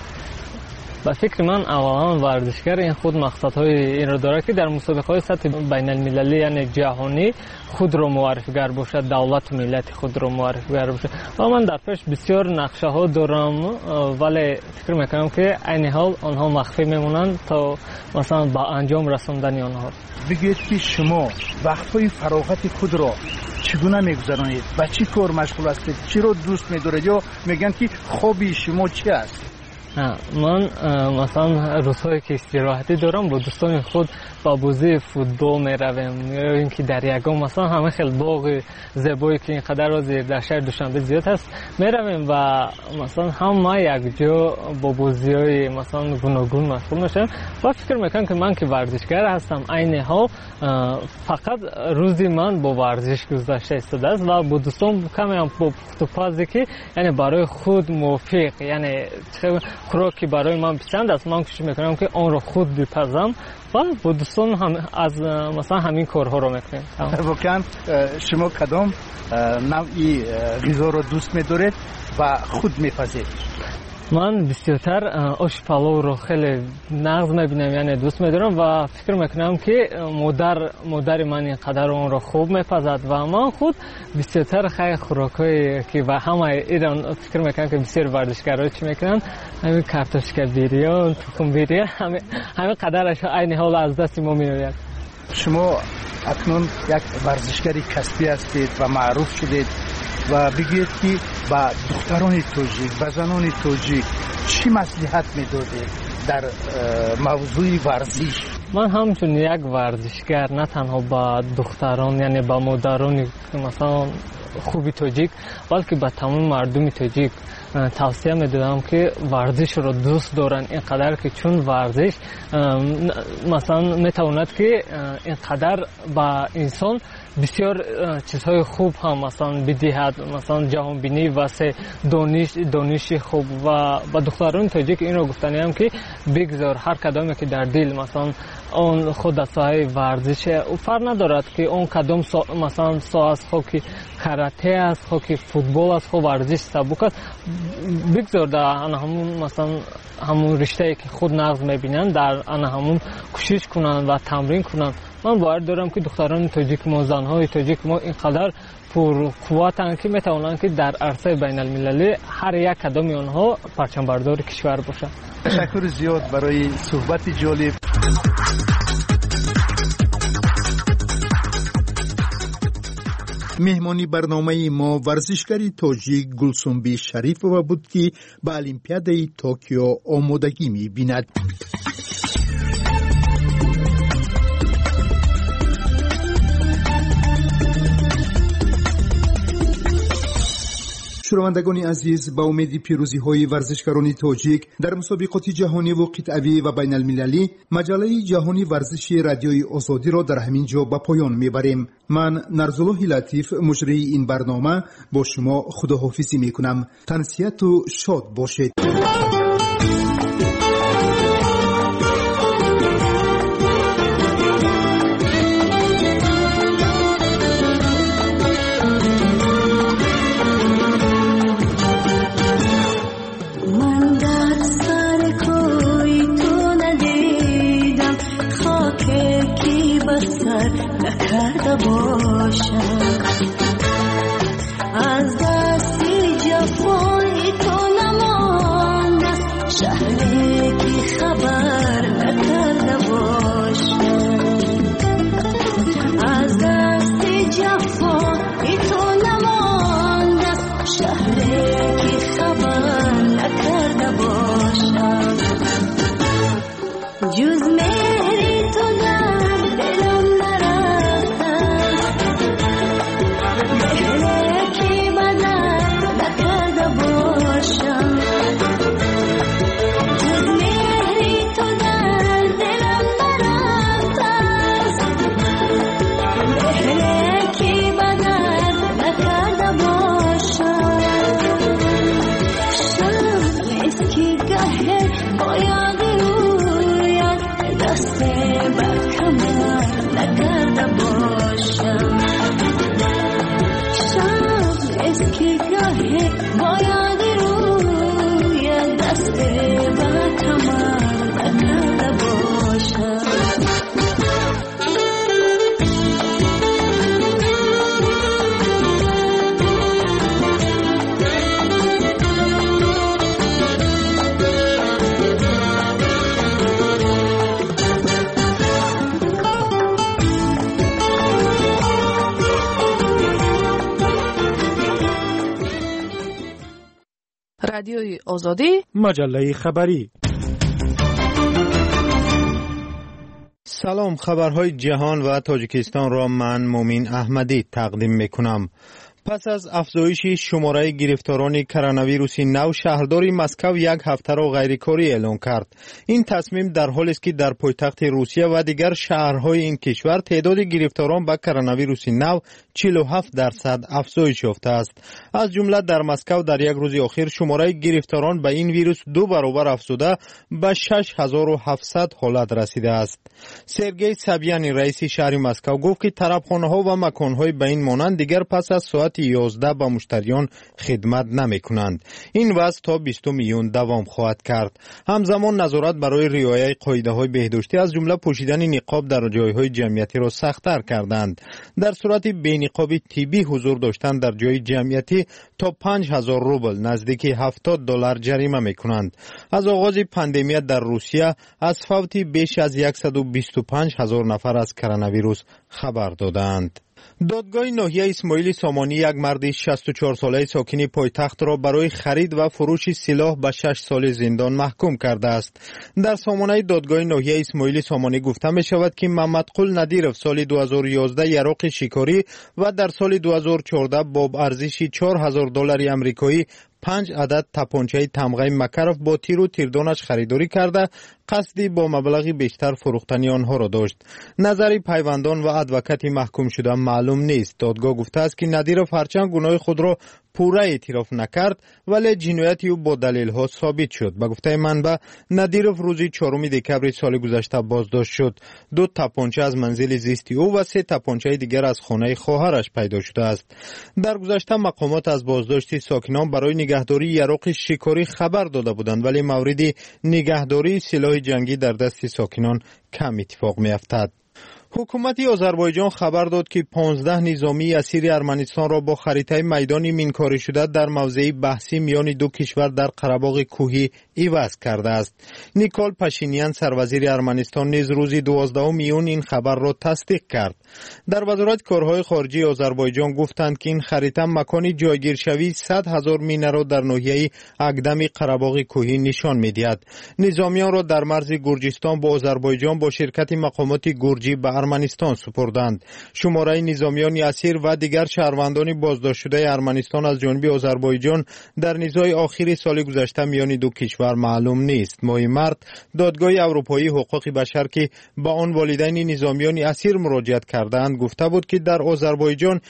با فکر من اولا ورزشگر این خود مقصدهای این را داره که در مسابقه‌های سطح بین المللی یعنی جهانی خود را معرفی‌گر باشد، دولت و ملت خود را معرفی‌گر باشد. و من در پیش بسیار نقشه ها دارم ولی فکر میکنم که عین حال آنها مخفی میمونند تا مثلا با انجام رساندن آنها. بگید که شما وقت‌های فراغت خود را چگونه میگذرانید؟ با چی کار مشغول هستید؟ چی رو دوست می‌دارید یا میگن که خوابی شما چی است؟ من مثلا روزهایی که استراحتی دارم با دوستان خود با بازی فوتبال میرویم یا اینکه در یگان مثلا همه خیلی باغ زیبایی که اینقدر از در شهر دوشنبه زیاد هست میرویم و مثلا همه یک جا با بازی‌های مثلا گوناگون مشغول میشم و فکر میکنم که من که ورزشگر هستم عین حال فقط روزی من با ورزش گذشته ایستاده است و با دوستان کمی هم با پخت‌وپزی که یعنی برای خود موافق یعنی خوراکی برای من پسند است من کوشش میکنم که آن را خود بپزم و با دوستان هم از مثلا همین کارها رو میکنیم. واقعا شما کدام نوعی غذا رو دوست می‌دارید و خود میپزید؟ من بسیارتر آش پلو رو خیلی نغز میبینم یعنی دوست میدارم و فکر میکنم که مادر من اینقدر اون رو خوب میپزد و من خود بسیارتر خیلی خوراکایی که و همه ایران فکر میکنم که بسیار ورزشگرها چی میکنن همین کارتوشک بیریان تخم بیریان همین قدرش عین حال از دست ما میآید. شما اکنون یک ورزشگری کسبی هستید و معروف شدید و بگید که با دختران توجیک و زنان توجیک چی مصلحت میدادید در موضوع ورزش؟ من همچون یک ورزشگر نه تنها با دختران یعنی با مادران مثلا خوبی توجیک بلکه با تمام مردم توجیک توصیه میدادم که ورزش رو دوست دارن اینقدر که چون ورزش مثلا میتواند که اینقدر با انسان بسیار چیزهای خوب هم مثلا بدهد مثلا جهان بینی واسه دانش خوب و با دختران تاجیک این رو گفتنیم که بگذار هر کدامی که در دل مثلا اون خود از ساحه ورزش او فرق ندارد که اون کدام مثلا ساحه از خود که کاراته است خود که فوتبال است خود ورزش سبک است بگذار در همون مثلا همون رشته که خود نقض میبینن در همون کوشش کنن و تمرین کنن. من باور دارم که دختران تاجیک ما زنهای تاجیک ما اینقدر پر قوتن که میتونن که در عرصه بین المللی هر یک کدام آنها پرچم بردار کشور باشن. تشکر زیاد برای صحبت جالب. مهمانی برنامه ما ورزشکاری تاجیک گلسنبی شریفова بود که به المپیادای توکیو آمادگی می‌بیند. شنوندگان عزیز، با امید پیروزی های ورزشکاران تاجیک در مسابقات جهانی و قطعی و بین المللی مجله جهانی ورزشی رادیوی آزادی را در همین جا به پایان میبریم. من نرزالله لطیف مجری این برنامه با شما خداحافظی میکنم. تنسیت و شاد باشید. از دستی جفای تو نماند شهری که خبر نکرده باشد از دستی جفای تو نماند شهری که خبر نکرده باشد جز مهری تو در دلم نرفته رادیوی آزادی، مجله خبری. سلام، خبرهای جهان و تاجیکستان را من مومین احمدی تقدیم میکنم. پس از افزایش شماره گرفتاران کرونا ویروس نو، شهردار مسکو یک هفته را غیرکاری اعلام کرد. این تصمیم در حالی است که در پایتخت روسیه و دیگر شهرهای این کشور تعداد گرفتاران به کرونا ویروس نو 47% افزایش یافته است. از جمله در مسکو در یک روز اخیر شماره گرفتاران به این ویروس 2 برابر افزوده به 6700 حالت رسیده است. سرگئی سابیان رئیس شهر مسکو گفت که طرفخانه‌ها و مکان‌های به این مانند دیگر پس از ساعت 11 به مشتریان خدمت نمی‌کنند. این وضع تا 20 میلیون دوام خواهد کرد. همزمان نظارت برای رعایت قاعده‌های بهداشتی از جمله پوشیدن نقاب در جای‌های جمعیتی را سخت‌تر کردند. در صورت بی‌نقاب طبی حضور داشتن در جای جمعیتی تا 5000 روبل نزدیک $70 جریمه می‌کنند. از آغاز پاندمی در روسیه از فوت بیش از 125,000 نفر از کرونا ویروس خبر دادند. دادگاه ناحیه اسماعیل سامانی یک مرد 64 ساله ساکن پایتخت را برای خرید و فروش سلاح به 6 سال زندان محکوم کرده است. در سامانه دادگاه ناحیه اسماعیل سامانی گفته می شود که محمدقل ندیرов سال 2011 یراق شکاری و در سال 2014 با ارزش $4000 آمریکایی 5 عدد تپانچه تمغه مکرف با تیر و تیردانش خریداری کرده قصدی با مبلغی بیشتر فروختنی آنها را داشت. نظر پیوندان و ادوکات محکوم شده معلوم نیست. دادگاه گفته است که ندیرov هرچند گناه خود را پورا اعتراف نکرد ولی جنایت او با دلیل ها ثابت شد. به گفته منبع ندیرov روز 4 دکبر سال گذشته بازداشت شد. 2 تپانچه از منزل زیستی او و 3 تپانچه دیگر از خانه خواهرش پیدا شده است. در گذشته مقامات از بازداشت ساکنان برای نگهداری یراق شکاری خبر داده بودند ولی مورد نگهداری سلاح جنگی در دست ساکنان کم اتفاق می‌افتد. حکومت آذربایجان خبر داد که 15 نظامی اسیر ارمنستان را با خریطه میدان مینکاری شده در موضع بحثی میان دو کشور در قره‌باغ کوهی عوض کرده است. نیکول پاشینیان سروزیر ارمنستان نیز روز 12 میون این خبر را تصدیق کرد. در وزارت کارهای خارجه آذربایجان گفتند که این خریطه مکان جایگیرشوی 100,000 مینه را در ناحیه اقدم قره‌باغ کوهی نشان می‌دهد. نظامیان را در مرز گرجستان با آذربایجان با شرکت مقامات گرجی به ارمنستان سپردند. شماره نظامیان اسیر و دیگر شهروندان بازداشت شده ارمنستان از جانب آذربایجان در نزاع آخر سال گذشته میان دو کشور معلوم نیست. ماه مارس دادگاه اروپایی حقوق بشر که با آن والدین نظامیان اسیر مراجعت کردند گفته بود که در آذربایجان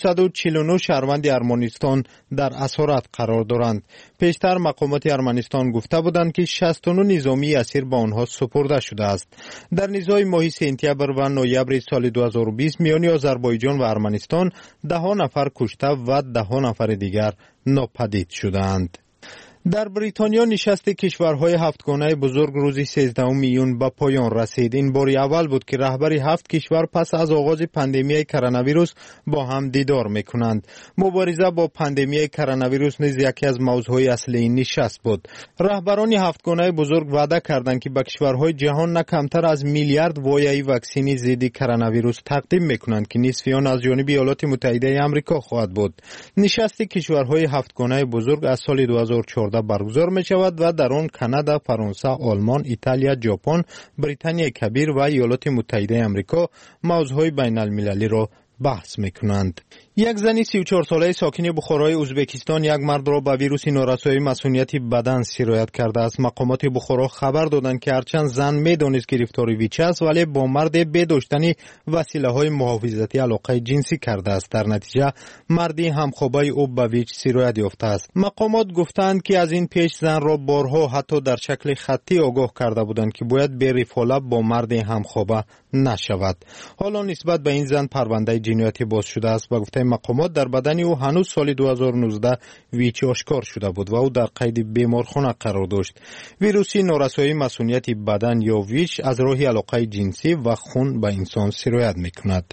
249 شهروند ارمنستان در اسارت قرار دارند. پیشتر مقامات ارمنستان گفته بودند که 69 نظامی اسیر به آنها سپرده شده است. در نزاع ماه سپتامبر و نوامبر سال 2020 میان آذربایجان و ارمنستان 10 نفر کشته و 10 نفر دیگر ناپدید شدند. در بریتانیا نشست کشورهای هفتگانه بزرگ روز 13 میون به پایان رسید. این بار اول بود که رهبر 7 کشور پس از آغاز پاندمی کرونا ویروس با هم دیدار میکنند. مبارزه با پاندمی کرونا ویروس نیز یکی از موضوعهای اصلی این نشست بود. رهبران هفتگانه بزرگ وعده کردند که به کشورهای جهان نه کمتر از میلیارد وایه واکسن ضد کرونا ویروس تقدیم میکنند که نصف آن از جانب ایالات متحده آمریکا خواهد بود. نشست کشورهای هفتگانه بزرگ از سال 2014 برگزار می شود و در آن کانادا، فرانسه، آلمان، ایتالیا، ژاپن، بریتانیا کبیر و ایالات متحده آمریکا موضوعهای بین المللی را بحث میکنند. یک زن 34 ساله ساکن بخارای ازبکستان یک مرد را به ویروس نارسایی مسمومیت بدن سرایت کرده است. مقامات بخارا خبر دادند که هرچند زن میدانست گرفتار ویچ است ولی با مرد به داشتن وسیله‌های محافظتی علاقه جنسی کرده است. در نتیجه مردی همخوابه او به ویچ سرایت یافته است. مقامات گفتند که از این پیش زن را بارها حتی در شکل خطی آگاه کرده بودند که باید به رفاقت با مرد همخوابه نشود. حالا نسبت به این زن پرونده جنایتی باز شده است. با گفته مقامات در بدن او هنوز سال 2019 ویچ آشکار شده بود و او در قید بیمارخانه قرار داشت. ویروس نارسایی مسمومیت بدن یا ویچ از راه علاقه جنسی و خون به انسان سرایت میکند.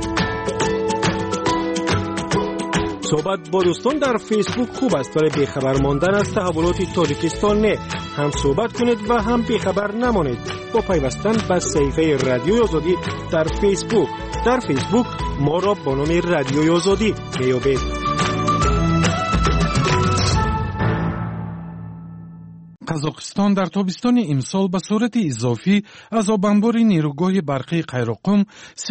صحبت با دوستان در فیسبوک خوب است ولی بیخبر ماندن از تحولات تاجیکستان نه. هم صحبت کنید و هم بیخبر نمانید با پیوستن به صفحه رادیوی آزادی در فیسبوک. در فیسبوک ما را با نام رادیوی آزادی میابید. قزاقستان در تابستان امسال به صورت اضافی از آبانبار نیروگاه برقی قیراقم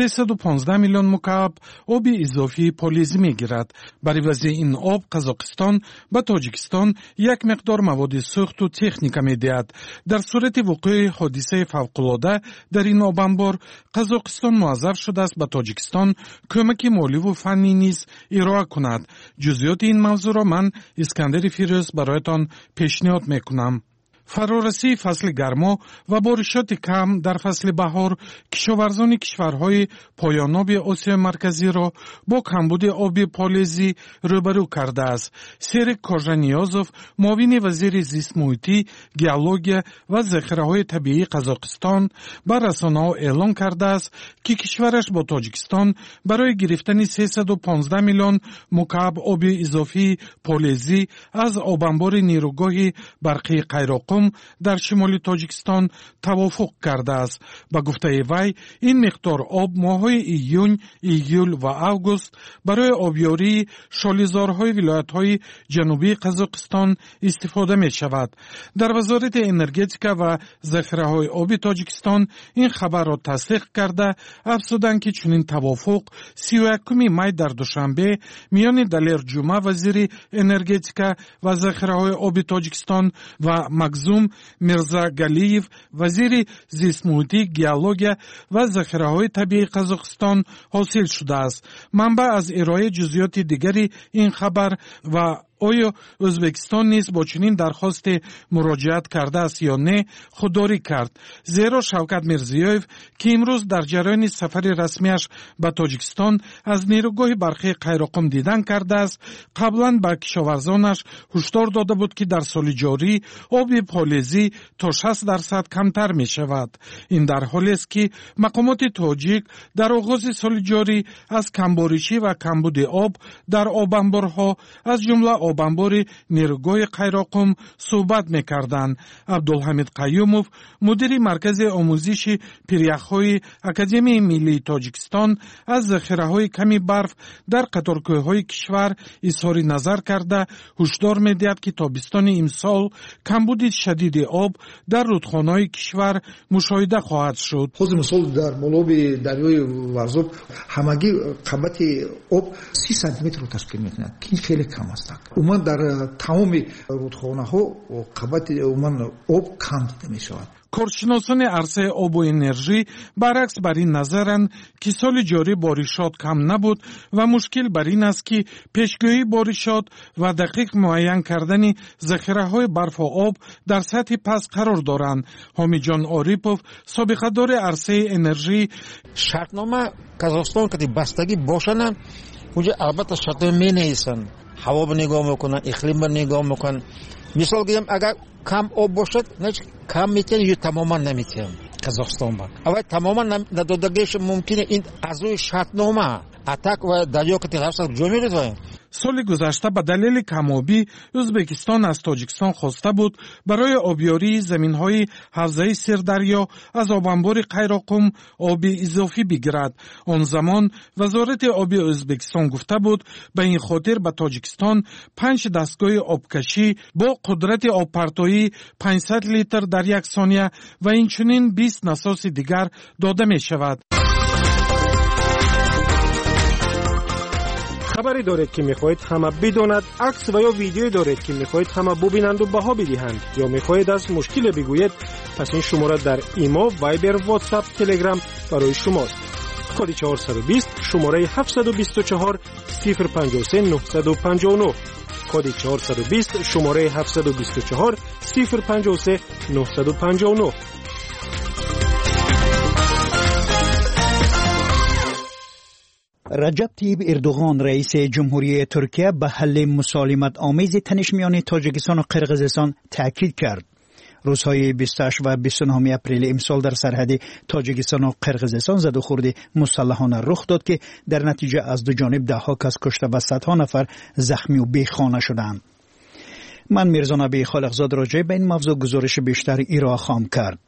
315 میلیون مکعب آب اضافی پالیزی میگیرد. برای عوض این آب قزاقستان به تاجیکستان یک مقدار مواد سوخت و تکنیک میدهد. در صورت وقوع حادثه فوق‌العاده در این آبانبار قزاقستان موظف شده است به تاجیکستان کمک مالی و فنی نیز ارائه کند. جزئیات این موضوع را من اسکندر فیروز برایتان پیشنهاد میکنم. فرارسی فصل گرما و بارشات کم در فصل بهار کشاورزان کشورهای پایاناب آسیا مرکزی را با کمبود آب پالیزی روبرو کرده است. سیرک کاژانیازوف معاون وزیر زیست محیطی، گئولوژی و ذخیره‌های طبیعی قزاقستان به رسانه‌ها اعلام کرده است که کشورش با تاجیکستان برای گرفتن 315 میلیون مکعب آب اضافی پالیزی از آبانبار نیروگاه برقی قیراقم در شمال تاجیکستان توافق کرده است. با گفته وی این مقدار آب ماه‌های ایون، ایول و اوگوست برای آبیاری شالیزارهای ولایت‌های جنوبی قزاقستان استفاده می شود. در وزارت انرژتیکا و ذخیره‌های آبی تاجیکستان این خبر را تصدیق کرده افزودند که چنین توافق 31 می در دوشنبه میان دلیر جمعه وزیر انرژتیکا و ذخیره‌های آبی تاجیکستان و مگزوم میرزا گلیف وزیر زیست محیطی، گئولوژی و ذخیره‌های طبیعی قزاقستان حاصل شده است. منبع از ارائه جزئیات دیگری این خبر و آیا ازبکستان نیز با چنین درخواست مراجعت کرده است یا نه خودداری کرد. زیرا شوکت میرزیویف که امروز در جریان سفر رسمیش به تاجیکستان از نیروگاه برقی قیراقم دیدن کرده است، قبلا به کشاورزانش هشدار داده بود که در سال جاری آب پالیزی تا 60% کمتر می شود. این در حالی است که مقامات تاجیک در آغاز سال جاری از کمباریشی و کمبود آب در آبانبارها از جمله آبانبار نیروگاه قیراقم صحبت می‌کردند. عبدالحمید قیوموف مدیر مرکز آموزش پیریخ‌های اکادمی ملی تاجیکستان از ذخیره‌های کمی برف در قطارکوه‌های کشور اظهار نظر کرده هشدار می‌دهد که تابستان امسال کمبود شدید آب در رودخانه‌های کشور مشاهده خواهد شد. حاضر مثال در ملاب دریای ورزاب همگی قامت آب 30 سانتی متر رو تشکیل می‌کند که خیلی کم است. عموما در تمام رودخانه‌ها قامت عموما آب کم دیده می‌شود. کارشناسان عرصه آب و انرژی برعکس بر این نظرند که سال جاری بارشات کم نبود و مشکل بر این است که پیشگویی بارشات و دقیق معین کردن ذخیره‌های برف و آب در سطح پست قرار دارند. حامیجان آریپوف سابقه دار عرصه انرژی شرطنامه قزاقستان که بستگی باشند اونجا البته شرطنامه می‌نویسند، هوا رو نگاه میکنن، اقلیم رو نگاه میکنن. مثال گیم اگر کم آب باشد نه کم میتونن یا تماما نمیتونن قزاقستان با اول تماما ندادگیش ممکنه این از روی شرطنامه اتاق و دریا که تلفظ جا میرد. سال گذشته به دلیل کم‌آبی ازبکستان از تاجیکستان خواسته بود برای آبیاری زمین‌های حوزه سردریا از آبانبار قیراقم آب اضافی بگیرد. آن زمان وزارت آبی ازبکستان گفته بود به این خاطر به تاجیکستان 5 دستگاه آبکشی با قدرت آبپرتایی 500 لیتر در یک ثانیه و اینچنین 20 نساز دیگر داده می شود. خبری دارید که میخواهید همه بداند، عکس و یا ویدیویی دارید که میخواهید همه ببینند و بها بدهند یا میخواهید از مشکل بگویید، پس این شماره در ایما، وایبر، واتساپ، تلگرام برای شماست. کد 420 شماره 724 053 959 کد 420 شماره 724 053 959. رجب طیب اردوغان رئیس جمهوری ترکیه به حل مسالمت آمیز تنش میان تاجیکستان و قرقیزستان تاکید کرد. روزهای 28 و 29 اپریل امسال در سرحد تاجیکستان و قرقیزستان زد و خورد مسلحانه رخ داد که در نتیجه از دو جانب ده‌ها کس کشته و صدها نفر زخمی و بیخانه شدند. من میرزا نبی خالقزاد راجع به این موضوع گزارش بیشتر ارائه خواهم کرد.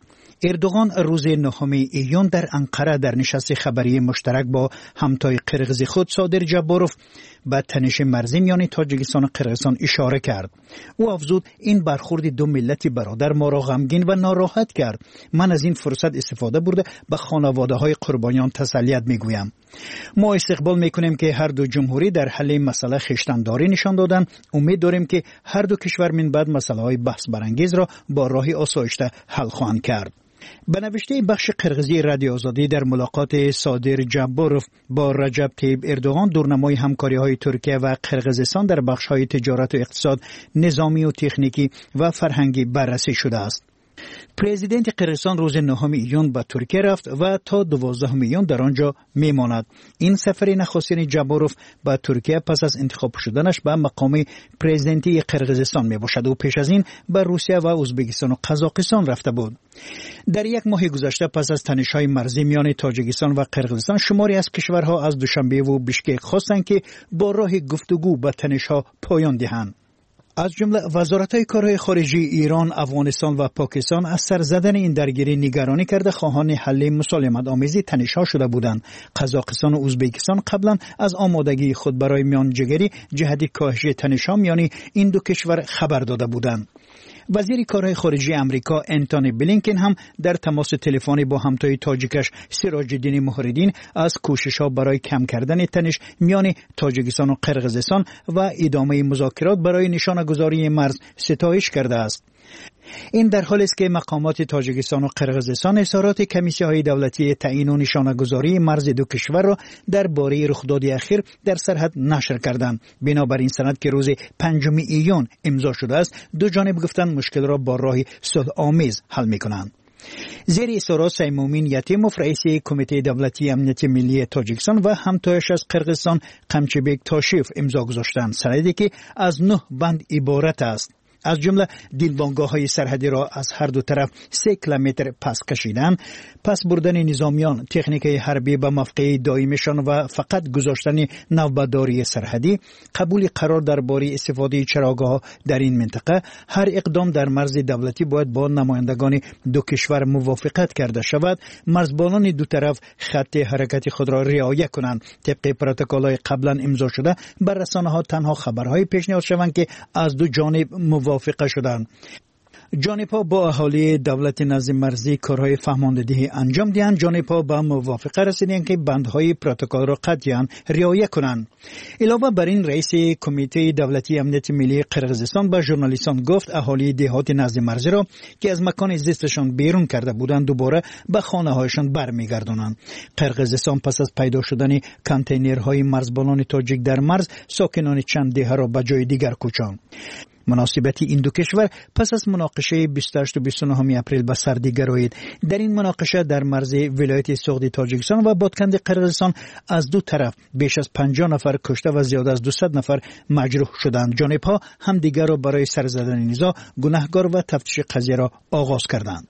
اردوغان روز 9 ایون در انقره در نشست خبری مشترک با همتای قرغیز خود صادر جباروف به تنش مرزی میان تاجیکستان و قرغیزستان اشاره کرد. او افزود این برخورد دو ملت برادر ما را غمگین و ناراحت کرد. من از این فرصت استفاده برده به خانواده های قربانیان تسلیت میگویم. ما استقبال میکنیم که هر دو جمهوری در حل مسئله خویشتنداری نشان دادند. امید داریم که هر دو کشور من بعد مسئله های بحث برانگیز را با راهی آسایشته حل خواهند کرد. به نوشته بخش قرغیزی رادیو آزادی در ملاقات صادر جباروف با رجب طیب اردوغان دورنمای همکاری های ترکیه و قرغیزستان در بخش های تجارت و اقتصاد، نظامی و تکنیکی و فرهنگی بررسی شده است. پرزیدنت قرغیزستان روز 9 ایون به ترکیه رفت و تا 12 ایون در آنجا میماند. این سفر نخستین جباروف به ترکیه پس از انتخاب شدنش به مقام پرزیدنتی قرغیزستان می باشد و پیش از این به روسیه و ازبکستان و قزاقستان رفته بود. در یک ماه گذشته پس از تنش‌های مرزی میان تاجیکستان و قرغیزستان شماری از کشورها از دوشنبه و بیشکک خواستند که با راه گفتگو به تنش‌ها پایان دهند. از جمله وزارت‌های کارهای خارجی ایران، افغانستان و پاکستان از سر زدن این درگیری نگرانی کرده خواهان حل مسالمت آمیزی تنش‌ها شده بودند. قزاقستان و ازبکستان قبلا از آمادگی خود برای میانجیگری جهت کاهش تنش‌ها میان این دو کشور خبر داده بودند. وزیر کارهای خارجی امریکا انتونی بلینکن هم در تماس تلفنی با همتای تاجیکش سراج الدین محردین از کوشش‌ها برای کم کردن تنش میان تاجیکستان و قرغیزستان و ادامه مذاکرات برای نشانه‌گذاری مرز ستایش کرده است. این در حالی است که مقامات تاجیکستان و قرغیزستان اظهارات کمیسی‌های دولتی تعیین و نشانه‌گذاری مرز دو کشور را درباره رخداد اخیر در سرحد نشر کردند. بنابراین سند که روز 5 ایون امضا شده است، دو جانب گفتند مشکل را با راه صلح‌آمیز حل می‌کنند. زیر اصرار سیمومین یتیموف رئیس کمیته دولتی امنیت ملی تاجیکستان و همتایش از قرغیزستان قمچبک تاشیف امضا گذاشتند. سندی که از 9 بند عبارت است. از جمله دیلبانگاه‌های سرحدی را از هر دو طرف 3 کیلومتر پس کشیدن، پس بردن نظامیان تکنیک حربی به موقع دائمیشان و فقط گذاشتن نوبتداری سرحدی، قبول قرار درباره استفاده چراگاه‌ها در این منطقه. هر اقدام در مرز دولتی باید با نمایندگان دو کشور موافقت کرده شود. مرزبانان دو طرف خط حرکت خود را رعایت کنند. طبق پروتکل‌های قبلا امضا شده بر رسانه‌ها تنها خبرهای پیشنهاد شوند که از دو جانب موافقه شدند. جانب‌ها با اهالی دولت نظم مرزی کارهای فهماندهی انجام دهند. جانب‌ها با موافقه رسیدند که بندهای پروتکل را قطعاً رعایت کنند. علاوه بر این رئیس کمیته دولتی امنیت ملی قرغیزستان به ژورنالیستان گفت اهالی دهات نظم مرزی را که از مکان زیستشان بیرون کرده بودند دوباره به خانه‌هایشان برمیگردانند. قرغیزستان پس از پیدا شدن کانتینرهای مرزبانان تاجیک در مرز ساکنان چند دهه را به جای دیگر کوچاند. مناسبت این دو کشور پس از مناقشه 28 و 29 اپریل به سردی گرایید. در این مناقشه در مرز ولایت سغدی تاجیکستان و بادکند قرغیزستان از دو طرف بیش از 50 نفر کشته و زیاد از 200 نفر مجروح شدند. جانب‌ها همدیگر را برای سر زدن نزاع گناهکار و تفتیش قضیه را آغاز کردند.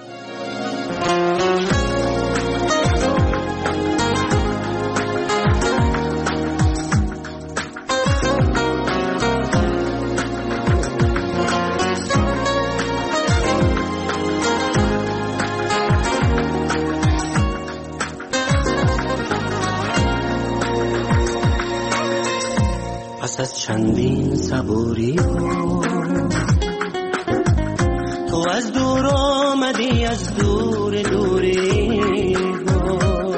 از چندین صبوری ها تو از دور آمدی، از دور دوری ها.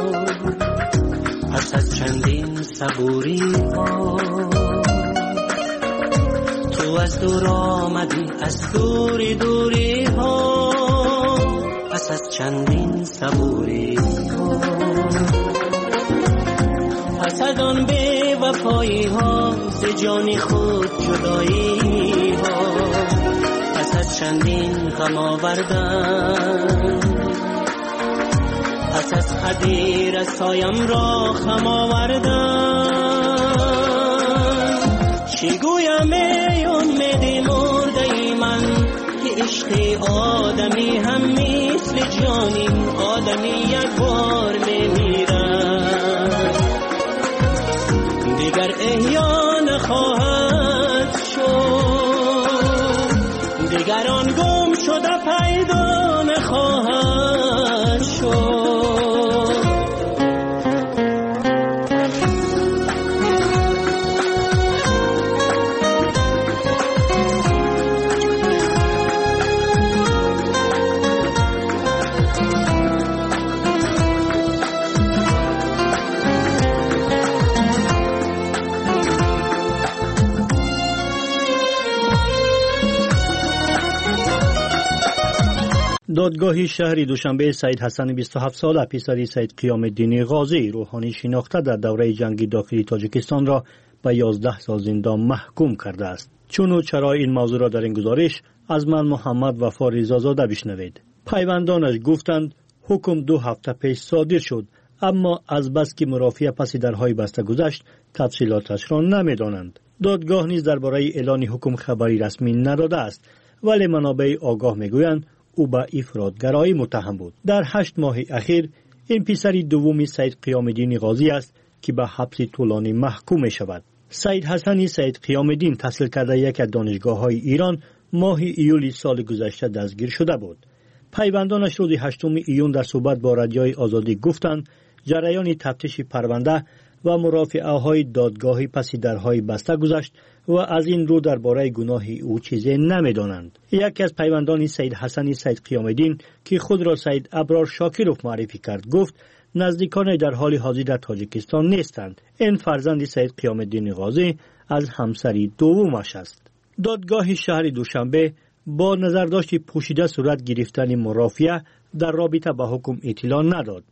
پس از چندین صبوری ها تو از دور آمدی، از دور دوری ها. پس از چندین صبوری ها پس از آن بی وفایی ها ز جان خود جدایی ها. پس از چندین غم آوردن، پس از خدی رسایم را خم آوردن. چی گویم ای امید مرده ای من که عشق آدمی هم مثل جانی، آدمی یک بار میمیرد دیگر احیا نخواهد شد، دیگر آن گم شده پیدا نخواهد دادگاه شهری دوشنبه سید حسن 27 ساله پسر سید قیام الدین غازی روحانی شناخته در دوره جنگ داخلی تاجیکستان را به 11 سال زندان محکوم کرده است. چون و چرا این موضوع را در این گزارش از من محمد وفا رضازاده بشنوید. پیوندانش گفتند حکم 2 هفته پیش صادر شد، اما از بس که مرافعه پس درهای بسته گذشت تفصیلاتش را نمیدانند. دادگاه نیز درباره اعلان حکم خبری رسمی نداده است، ولی منابع آگاه میگویند او به افراطگرایی متهم بود. در 8 ماه اخیر این پسر دوم سید قیام الدین غازی است که به حبس طولانی محکوم می شود. سید حسن سید قیام الدین تحصیل کرده یک از دانشگاه‌های ایران ماه ایول سال گذشته دستگیر شده بود. پیوندانش روز 8 ایون در صحبت با رادیوی آزادی گفتند جریان تفتیش پرونده و مرافعه‌های دادگاهی پس درهای بسته گذشت و از این رو درباره گناه او چیزی نمی‌دانند. یکی از پیوندان سید حسن سید قیام الدین که خود را سید ابرار شاکروف معرفی کرد گفت نزدیکان در حال حاضر در تاجیکستان نیستند. این فرزند سید قیام الدین غازی از همسری دومش است. دادگاه شهر دوشنبه با نظرداشت پوشیده صورت گرفتن مرافعه در رابطه با حکم اطلاع نداد.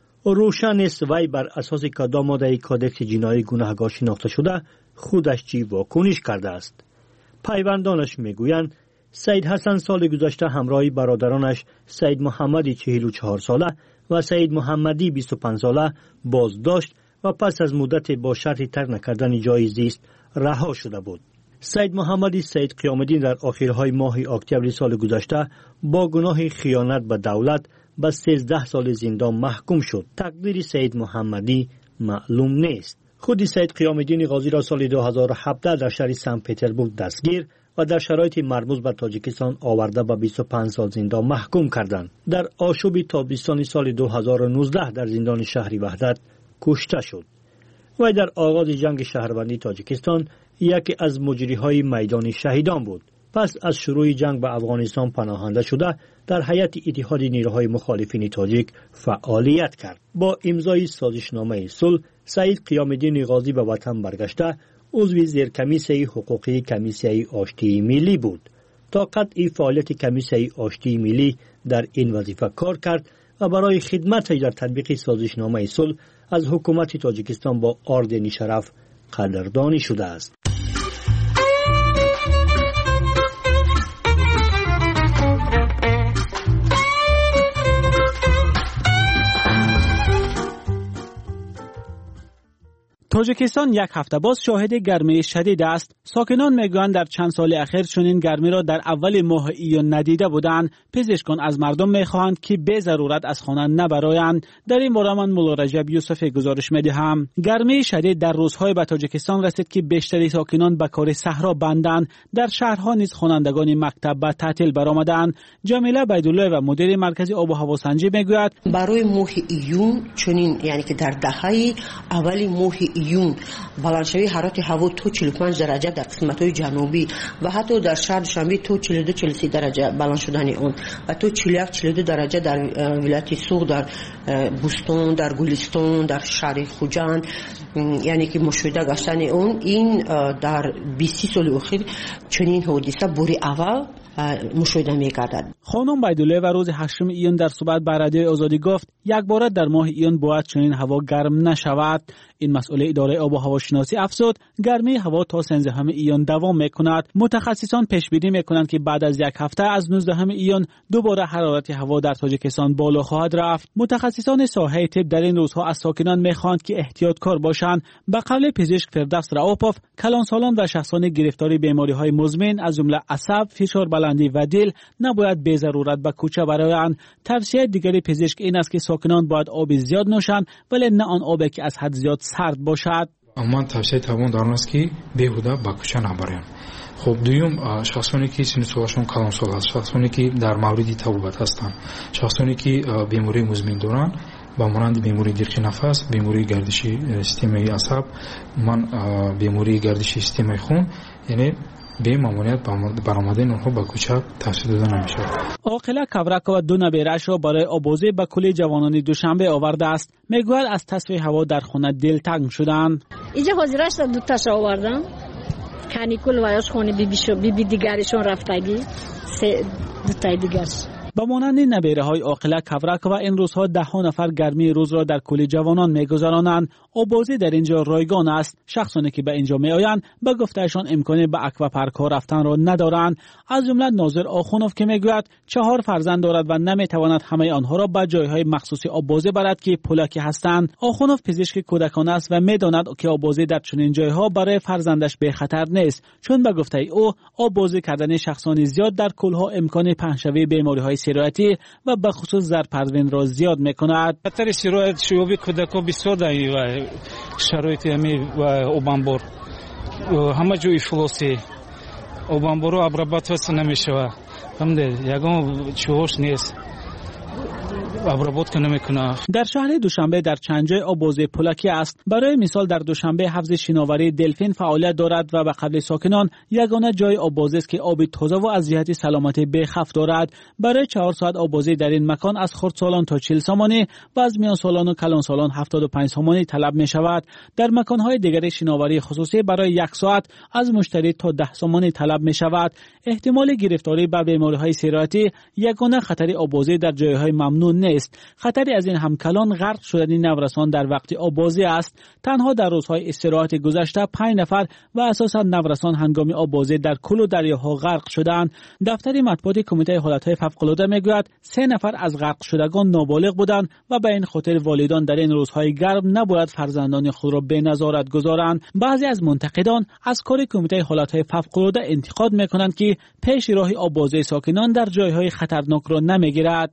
روشن است وی بر اساس کدام ماده کودکس جنایی گناهکار شناخته شده خودش چی واکنش کرده است. پیوندانش میگویند سید حسن سال گذشته همراه برادرانش سید محمدی 44 ساله و سید محمدی 25 ساله بازداشت و پس از مدت با شرط ترک نکردن جای زیست رها شده بود. سید محمدی سید قیام الدین در آخرهای ماه اکتبر سال گذشته با گناه خیانت به دولت به 13 سال زندان محکوم شد. تقدیر سید محمدی معلوم نیست. خود سید قیام الدین غازی را سال 2017 در شهر سن پتربورگ دستگیر و در شرایط مرموز به تاجیکستان آورده به 25 سال زندان محکوم کردند. در آشوب تابستان سال 2019 در زندان شهری وحدت کشته شد. و در آغاز جنگ شهروندی تاجیکستان یکی از مجریهای میدان شهیدان بود. پس از شروع جنگ به افغانستان پناهنده شده در هیئت اتحاد نیروهای مخالفین تاجیک فعالیت کرد. با امضای سازشنامه صلح سید قیام الدین غازی به وطن برگشته عضو زیرکمیسه حقوقی کمیسه آشتی ملی بود. تا قطع فعالیت کمیسه آشتی ملی در این وظیفه کار کرد و برای خدمت در تطبیق سازشنامه صلح از حکومت تاجیکستان با اردن شرف قدردانی شده است. تاجیکستان یک هفته باز شاهد گرمی شدید است. ساکنان میگویند در چند سال اخیر چنین گرمی را در اول ماه ایون ندیده بودند. پزشکان از مردم میخواهند که به ضرورت از خانه نبرایند. در این باره من مولا رجب یوسف گزارش میدهم. گرمی شدید در روزهای به تاجیکستان رسید که بیشتر ساکنان به کار صحرا بندند. در شهرها نیز خوانندگان مکتب به تعطیل برآمدند. جمیله بیدالله و مدیر مرکز آب و هوا سنجی میگوید برای ماه ایون چنین یعنی که در دهه اول ماه ایون بلندشوی حرارت هوا تا 45 درجه در قسمت‌های جنوبی و حتی در شهر دوشنبه تا 42-43 درجه بلند شدن اون و تا 41-42 درجه در ولایت سوق، در بوستون، در گلستان، در شهر خوجند، یعنی که مشاهده گشتن اون این در 20 سال اخیر چنین حادثه بوری اول مشاهده می‌گردد. خانم بیدالله و روز 8 ایون در صحبت با رادیو آزادی گفت یک بار در ماه ایون باید چنین هوا گرم نشود. این مسئله اداره آب و هوا شناسی افزود گرمی هوا تا 13 ایون دوام میکند. متخصصان پیش بینی میکنند که بعد از یک هفته از 19 ایون دوباره حرارت هوا در تاجیکستان بالا خواهد رفت. متخصصان ساحه طب در این روزها از ساکنان میخواهند که احتیاطکار باشند. به قول پزشک فردوس رئوپوف کلانسالان و شخصان گرفتار بیماری‌های مزمن از جمله عصب، فشار بلندی و دل نباید به ضرورت به کوچه برایند. توصیه دیگری پزشک این است که ساکنان باید آب زیاد نوشند ولی نه آن آبی که از حد زیاد سرد باشد. اما توصیه تمام در آن است که بیهوده به کوچه نبرایند. خب دوم شخصانی که سینوسواشون کلانسال هست، شخصانی که در مورد تبوبت هستند، شخصانی که بیماری مزمن دارند با مانند بیماری دریق نفس، بیماری گردشی سیستم عصب، بیماری گردشی سیستم خون، یعنی به مامانیت برآمدن اونها به کوچه توصیه داده نمیشه. عاقله کبرک و دو نبیرش را برای آبازی به کلی جوانان دوشنبه آورده است. میگوید از تصفیه هوا در خانه دلتنگ شدند. اینجا حاضرش دو تاش آوردم. کانیکول وایاش خونه بی دیگرشون رفتگی. دو تای دیگرش. با مانند نبیره‌های عاقله کورک و این روزها ده‌ها نفر گرمی روز را در کولی جوانان می‌گذرانند. آبازی در اینجا رایگان است. شخصانی که به اینجا می‌آیند به گفتهشان امکانی به اکواپارک‌ها رفتن را ندارند. از جمله ناظر آخونوف که می‌گوید 4 فرزند دارد و نمی‌تواند همه آنها را به جای‌های مخصوص آبازی برد که پولاکی هستند. آخونوف پزشک کودکان است و می‌داند که آبازی در چنین جای‌ها برای فرزندش به خطر نیست، چون به گفته او آبازی کردن شخصان زیاد در کلها امکان پهن‌شوی بیماری‌های سرایتی و به خصوص زرپروین را زیاد می‌کند. خطر سرایت شیوع کودکان بسیار دایی و شرایط و اوبانبور همه جای فلوسی اوبانبور ابرابات نمی‌شود. یگان چوش نیست. در شهر دوشنبه در چند جای آبازی پولاکی است. برای مثال در دوشنبه حوض شناوری دلفین فعالیت دارد و به قبل ساکنان یگانه جای آبازی است که آب تازه و از جهت سلامتی بخف دارد. برای 4 ساعت آبازی در این مکان از خردسالان تا 40 سامانی و از میان سالان و کلان سالان 75 سامانی طلب می شود. در مکان‌های دیگر شناوری خصوصی برای 1 ساعت از مشتری تا 10 سامانی طلب می شود. احتمال گرفتاری به بیماری‌های سرایتی یگانه خطر آبازی در جای‌های ممنوع نیست. خطری از این همکلان غرق شدن نورسان در وقت آبازی است. تنها در روزهای استراحت گذشته 5 نفر و اساساً نورسان هنگام آبازی در کل و دریاها غرق شدند. دفتر مطبوعات کمیته حالتهای فوق‌العاده میگوید 3 نفر از غرق شدگان نابالغ بودند و به این خاطر والدان در این روزهای گرم نباید فرزندان خود را به نظارت گذارند. بعضی از منتقدان از کار کمیته حالتهای فوق‌العاده انتقاد میکنند که پیش راه آبازی ساکنان در جایهای خطرناک را نمیگیرد.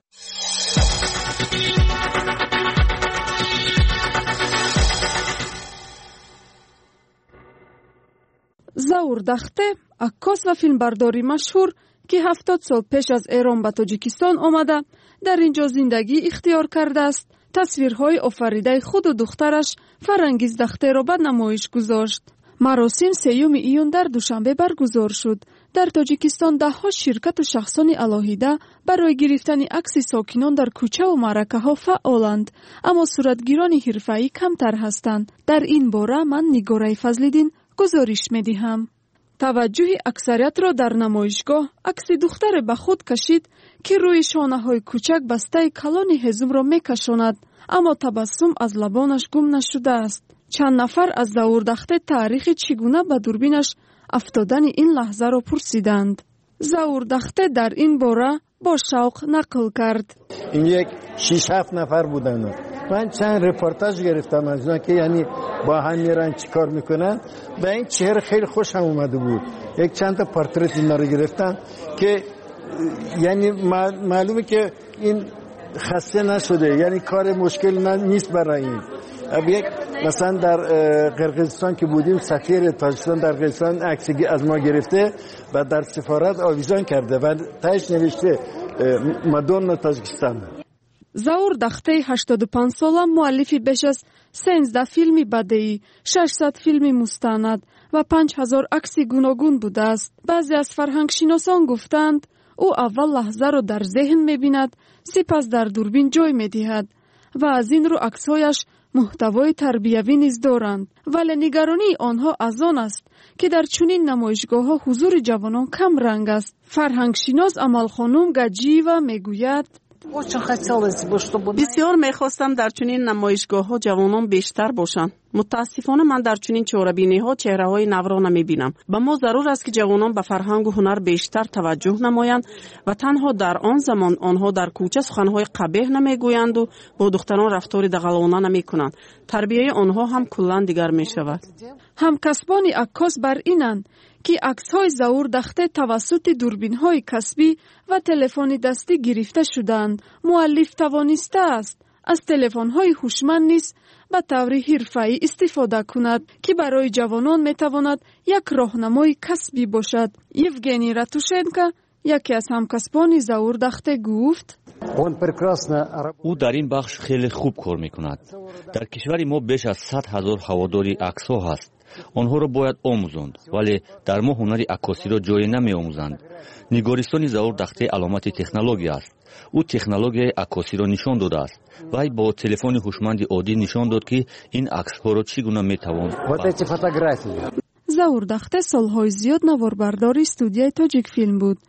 زаур дахте عکاس و فیلمبرداری مشهور که 70 سال پیش از ایران به تاجیکستان آمده در اینجا زندگی اختیار کرده است. تصویرهای آفریده خود و دخترش فرنگیز دخته را به نمایش گذاشت. مراسم 3 ایون در دوشنبه برگزار شد. در تاجیکستان ده‌ها شرکت و شخصان الهیده برای گرفتن عکس ساکنان در کوچه و معرکه‌ها فعالند، اما صورتگیران حرفه‌ای کمتر هستند. در این باره من نگاره فضل‌الدین گزارش می‌دهم. توجه اکثریت را در نمایشگاه عکس دختر به خود کشید که روی شانه‌های کوچک بسته کلان حزم را می‌کشاند، اما تبسم از لبانش گم نشده است. چند نفر از زаур дахте تاریخ چگونه به دوربینش افتادن این لحظه را پرسیدند. زаур дахте در این باره با شوق نقل کرد. این یک 6-7 نفر بودند. من چند رپورتاج گرفتم از اونا که یعنی با هم میرن چیکار میکنن. به این چهره خیلی خوشم اومده بود. یک چند تا پورترت اینا رو گرفتم که یعنی معلومه که این خسته نشده، یعنی کار مشکل نیست برای این. یک مثلا در قرقیزستان که بودیم سفیر تاجیکستان در قرقیزستان عکسی از ما گرفته و در سفارت آویزان کرده و تاش نوشته مادونا تاجیکستان. زаур дахте 85 ساله مؤلفی بیش از 13 فیلم بدیعی، 600 فیلم مستند و 5000 عکس گوناگون بوده است. بعضی از فرهنگشناسان گفتند او اول لحظه را در ذهن می‌بیند، سپس در دوربین جای می‌دهد و از این رو عکس‌هایش محتوای تربیوی نیز دارند. ولی نگرانی آنها از آن است که در چنین نمایشگاه‌ها حضور جوانان کم رنگ است. فرهنگشناس امال خانم گجیوا میگوید بسیار میخواستم در چنین نمایشگاه‌ها جوانان بیشتر باشند. متاسفانه من در چنین چهره‌بینی‌ها چهره‌های نو را نمی‌بینم. به ما ضرور است که جوانان به فرهنگ و هنر بیشتر توجه نمایند و تنها در آن زمان آنها در کوچه سخن‌های قبیح نمیگویند و با دختران رفتار دغلانه نمی‌کنند. تربیت آنها هم کلاً دیگر می‌شود. همکسبان عکاس بر اینند که عکس‌های زаур дахте توسط دوربین‌های کسبی و تلفن دستی گرفته شدند. مؤلف توانسته است از تلفن‌های هوشمند نیز به طور حرفه‌ای استفاده کند که برای جوانان می‌تواند یک راهنمای کسبی باشد. یوگنی راتوشنکو یکی از همکسبان زаур дахте گفت او در این بخش خیلی خوب کار می‌کند. در کشور ما بیش از 100,000 هواداری عکس‌ها هست. آنها را باید آموزاند، ولی در ما هنر عکاسی را جای نمی‌آموزند. نگارستان زаур дахте علامت تکنولوژی است. او تکنولوژی عکاسی را نشان داده است. وی با تلفن هوشمند عادی نشان داد که این عکس‌ها را چگونه می‌توان. زаур дахте سال‌های زیاد نواربردار استودیوی تاجیک فیلم بود.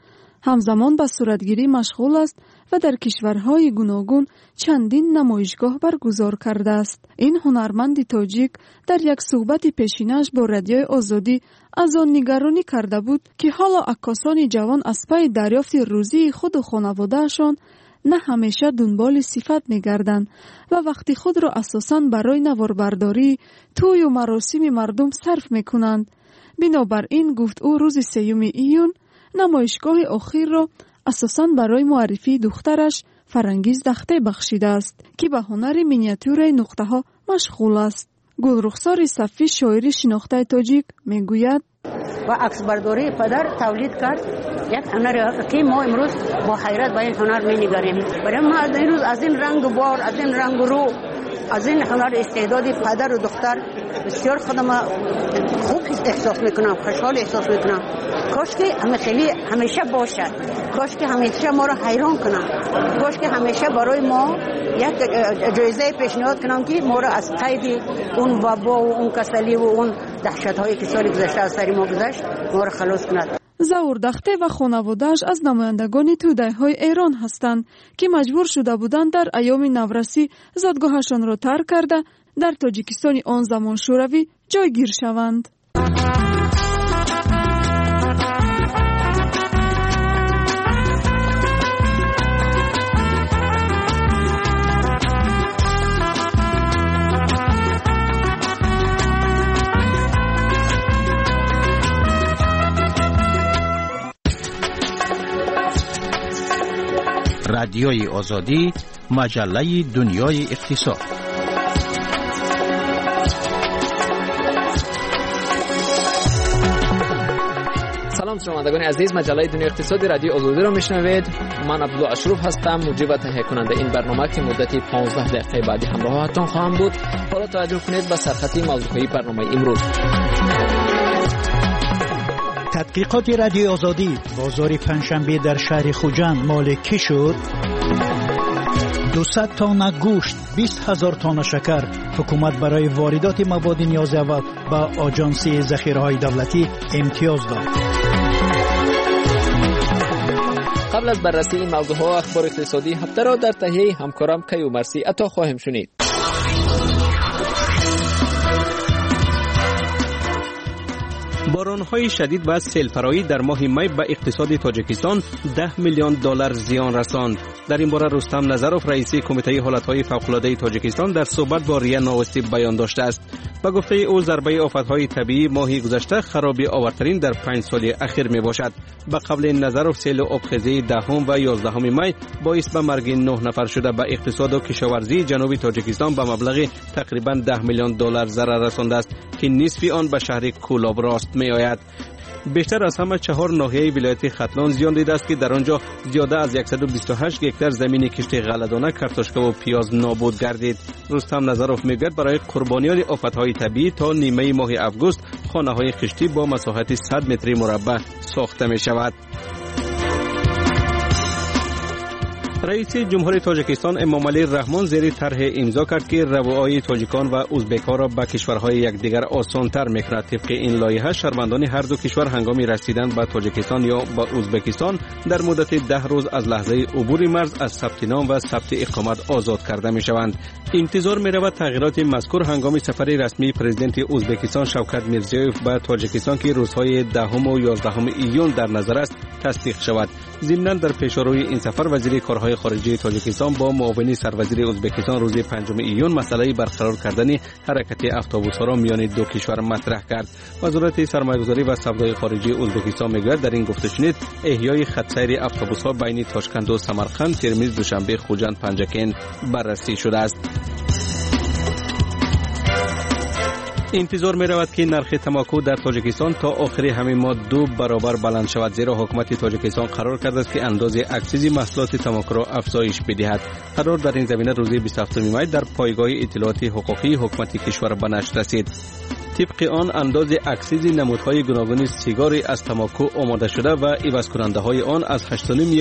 همزمان به صورتگیری مشغول است و در کشورهای گوناگون چندین نمایشگاه برگزار کرده است. این هنرمند تاجیک در یک صحبت پیشینش با رادیوی آزادی از آن نگرانی کرده بود که حالا عکاسان جوان از پی دریافت روزی خود و خانواده‌شان نه همیشه دنبال صفت می‌گردند و وقتی خود را اساساً برای نواربرداری، توی و مراسم مردم صرف می‌کنند. بنابراین گفت او روز 3 ایون نمایشگاه اخیر را اساساً برای معرفی دخترش فرنگیز دخته بخشیده است که به هنر مینیاتور نقطه ها مشغول است. گلرخسار صفی شاعر شناخته تاجیک میگوید و عکس برداری پدر تولید کرد یک هنر که ما امروز با حیرت به این هنر می‌نگریم. برای ما از این روز از این رنگ و بار، از این رنگ و رو، از این هنر استعدادی پدر و دختر بسیار خودم خوب احساس میکنم، خوشحال احساس میکنم. کاش که همیشه باشد، کاش که همیشه ما را حیران کنم، کاش که همیشه برای ما یک جایزه پیشنهاد کنم که ما را از قید اون وبا و اون کسلی و اون دهشت‌هایی که سال گذشته از سر ما گذشت ما را خلاص کند. ظهور دخته و خانواده‌اش از نمایندگان توده‌های ایران هستند که مجبور شده بودند در ایام نورسی زادگاهشان را ترک کرده در تاجیکستان آن زمان شوروی جایگیر شوند. رادیوی آزادی، مجله دنیای اقتصاد. سلام شنوندگان عزیز، مجله دنیای اقتصادی رادیو آزادی را میشنوید. من عبدالله اشرف هستم، مجری و تهیه کننده این برنامه که مدتی 15 دقیقه بعدی همراهتان خواهم بود. حالا توجه کنید به سرخطی موضوعی برنامه امروز. تحقیقات رادیو آزادی، بازار پنجشنبه در شهر خوجند مال کی شد؟ 200 تن گوشت، 20,000 تن شکر. حکومت برای واردات مواد نیاز اول به آژانس ذخیره‌های دولتی امتیاز داد. قبل از بررسی این موضوعها اخبار اقتصادی هفته را در تهیه همکارم کیومرثی عطا خواهیم شنید. باران‌های شدید و سیل‌پرایی در ماه می به اقتصاد تاجیکستان 10 میلیون دلار زیان رساند. در این باره رستم نظروف رئیس کمیته حالت‌های فوق‌العاده تاجیکستان در صحبت با ریا ناوستی بیان داشته است. به گفته او ضربه آفت‌های طبیعی ماه گذشته خرابی آورترین در 5 سال اخیر میباشد. به قول نظروف سیل آبخیزی 10 و 11 می باعث به مرگ 9 نفر شده به اقتصاد و کشاورزی جنوبی تاجیکستان به مبلغ تقریباً 10 میلیون دلار ضرر رسانده است که نصف آن به شهر کولاب راست می آید. بیشتر از همه 4 ناحیه ولایت ختلان زیان دیده است که در آنجا زیاده از 128 هکتار زمین کشت غله‌دانه، کارتوشکا و پیاز نابود گردید. رستم نظروف میگوید برای قربانیان آفت‌های طبیعی تا نیمه ماه آگوست خانه‌های خشتی با مساحت 100 متر مربع ساخته می شود. رئیس جمهور تاجیکستان امامعلی رحمان زیر طرح امضا کرد که روابط تاجیکان و ازبک‌ها را به کشورهای یکدیگر آسان‌تر می‌کند. طبق این لایحه شهروندان هر دو کشور هنگام رسیدن به تاجیکستان یا به ازبکستان در مدت 10 روز از لحظه عبور مرز از ثبت نام و ثبت اقامت آزاد کرده می‌شوند. انتظار می‌رود تغییرات مذکور هنگام سفر رسمی پرزیدنت ازبکستان شوکت میرزیوف به تاجیکستان که روزهای 10 و 11 ایون در نظر است تصدیق شود. ضمناً در پیشروی این سفر وزیر کارهای خارجه تاجیکستان با معاون سروزیر ازبکستان روز 5 ایون مسئله برقرار کردن حرکت اتوبوس‌ها را میان دو کشور مطرح کرد. وزارت سرمایه‌گذاری و سودای خارجه ازبکستان میگوید در این گفته شنید احیای خط سیر اتوبوس‌ها بین تاشکند و سمرقند، ترمیز، دوشنبه، خوجند، پنجکین بررسی شده است. انتظار می رود که نرخ تماکو در تاجیکستان تا آخر همین ماه 2 برابر بلند شود، زیرا حکومت تاجیکستان قرار کرده است که اندازه اکسیز محصولات تماکو را افزایش بدهد. قرار در این زمینه روز 27 می در پایگاه اطلاعات حقوقی حکومت کشور به نشر رسید. طبق آن اندازه اکسیز نمودهای گوناگون سیگاری از تماکو آماده شده و عوض کننده های آن از 8.5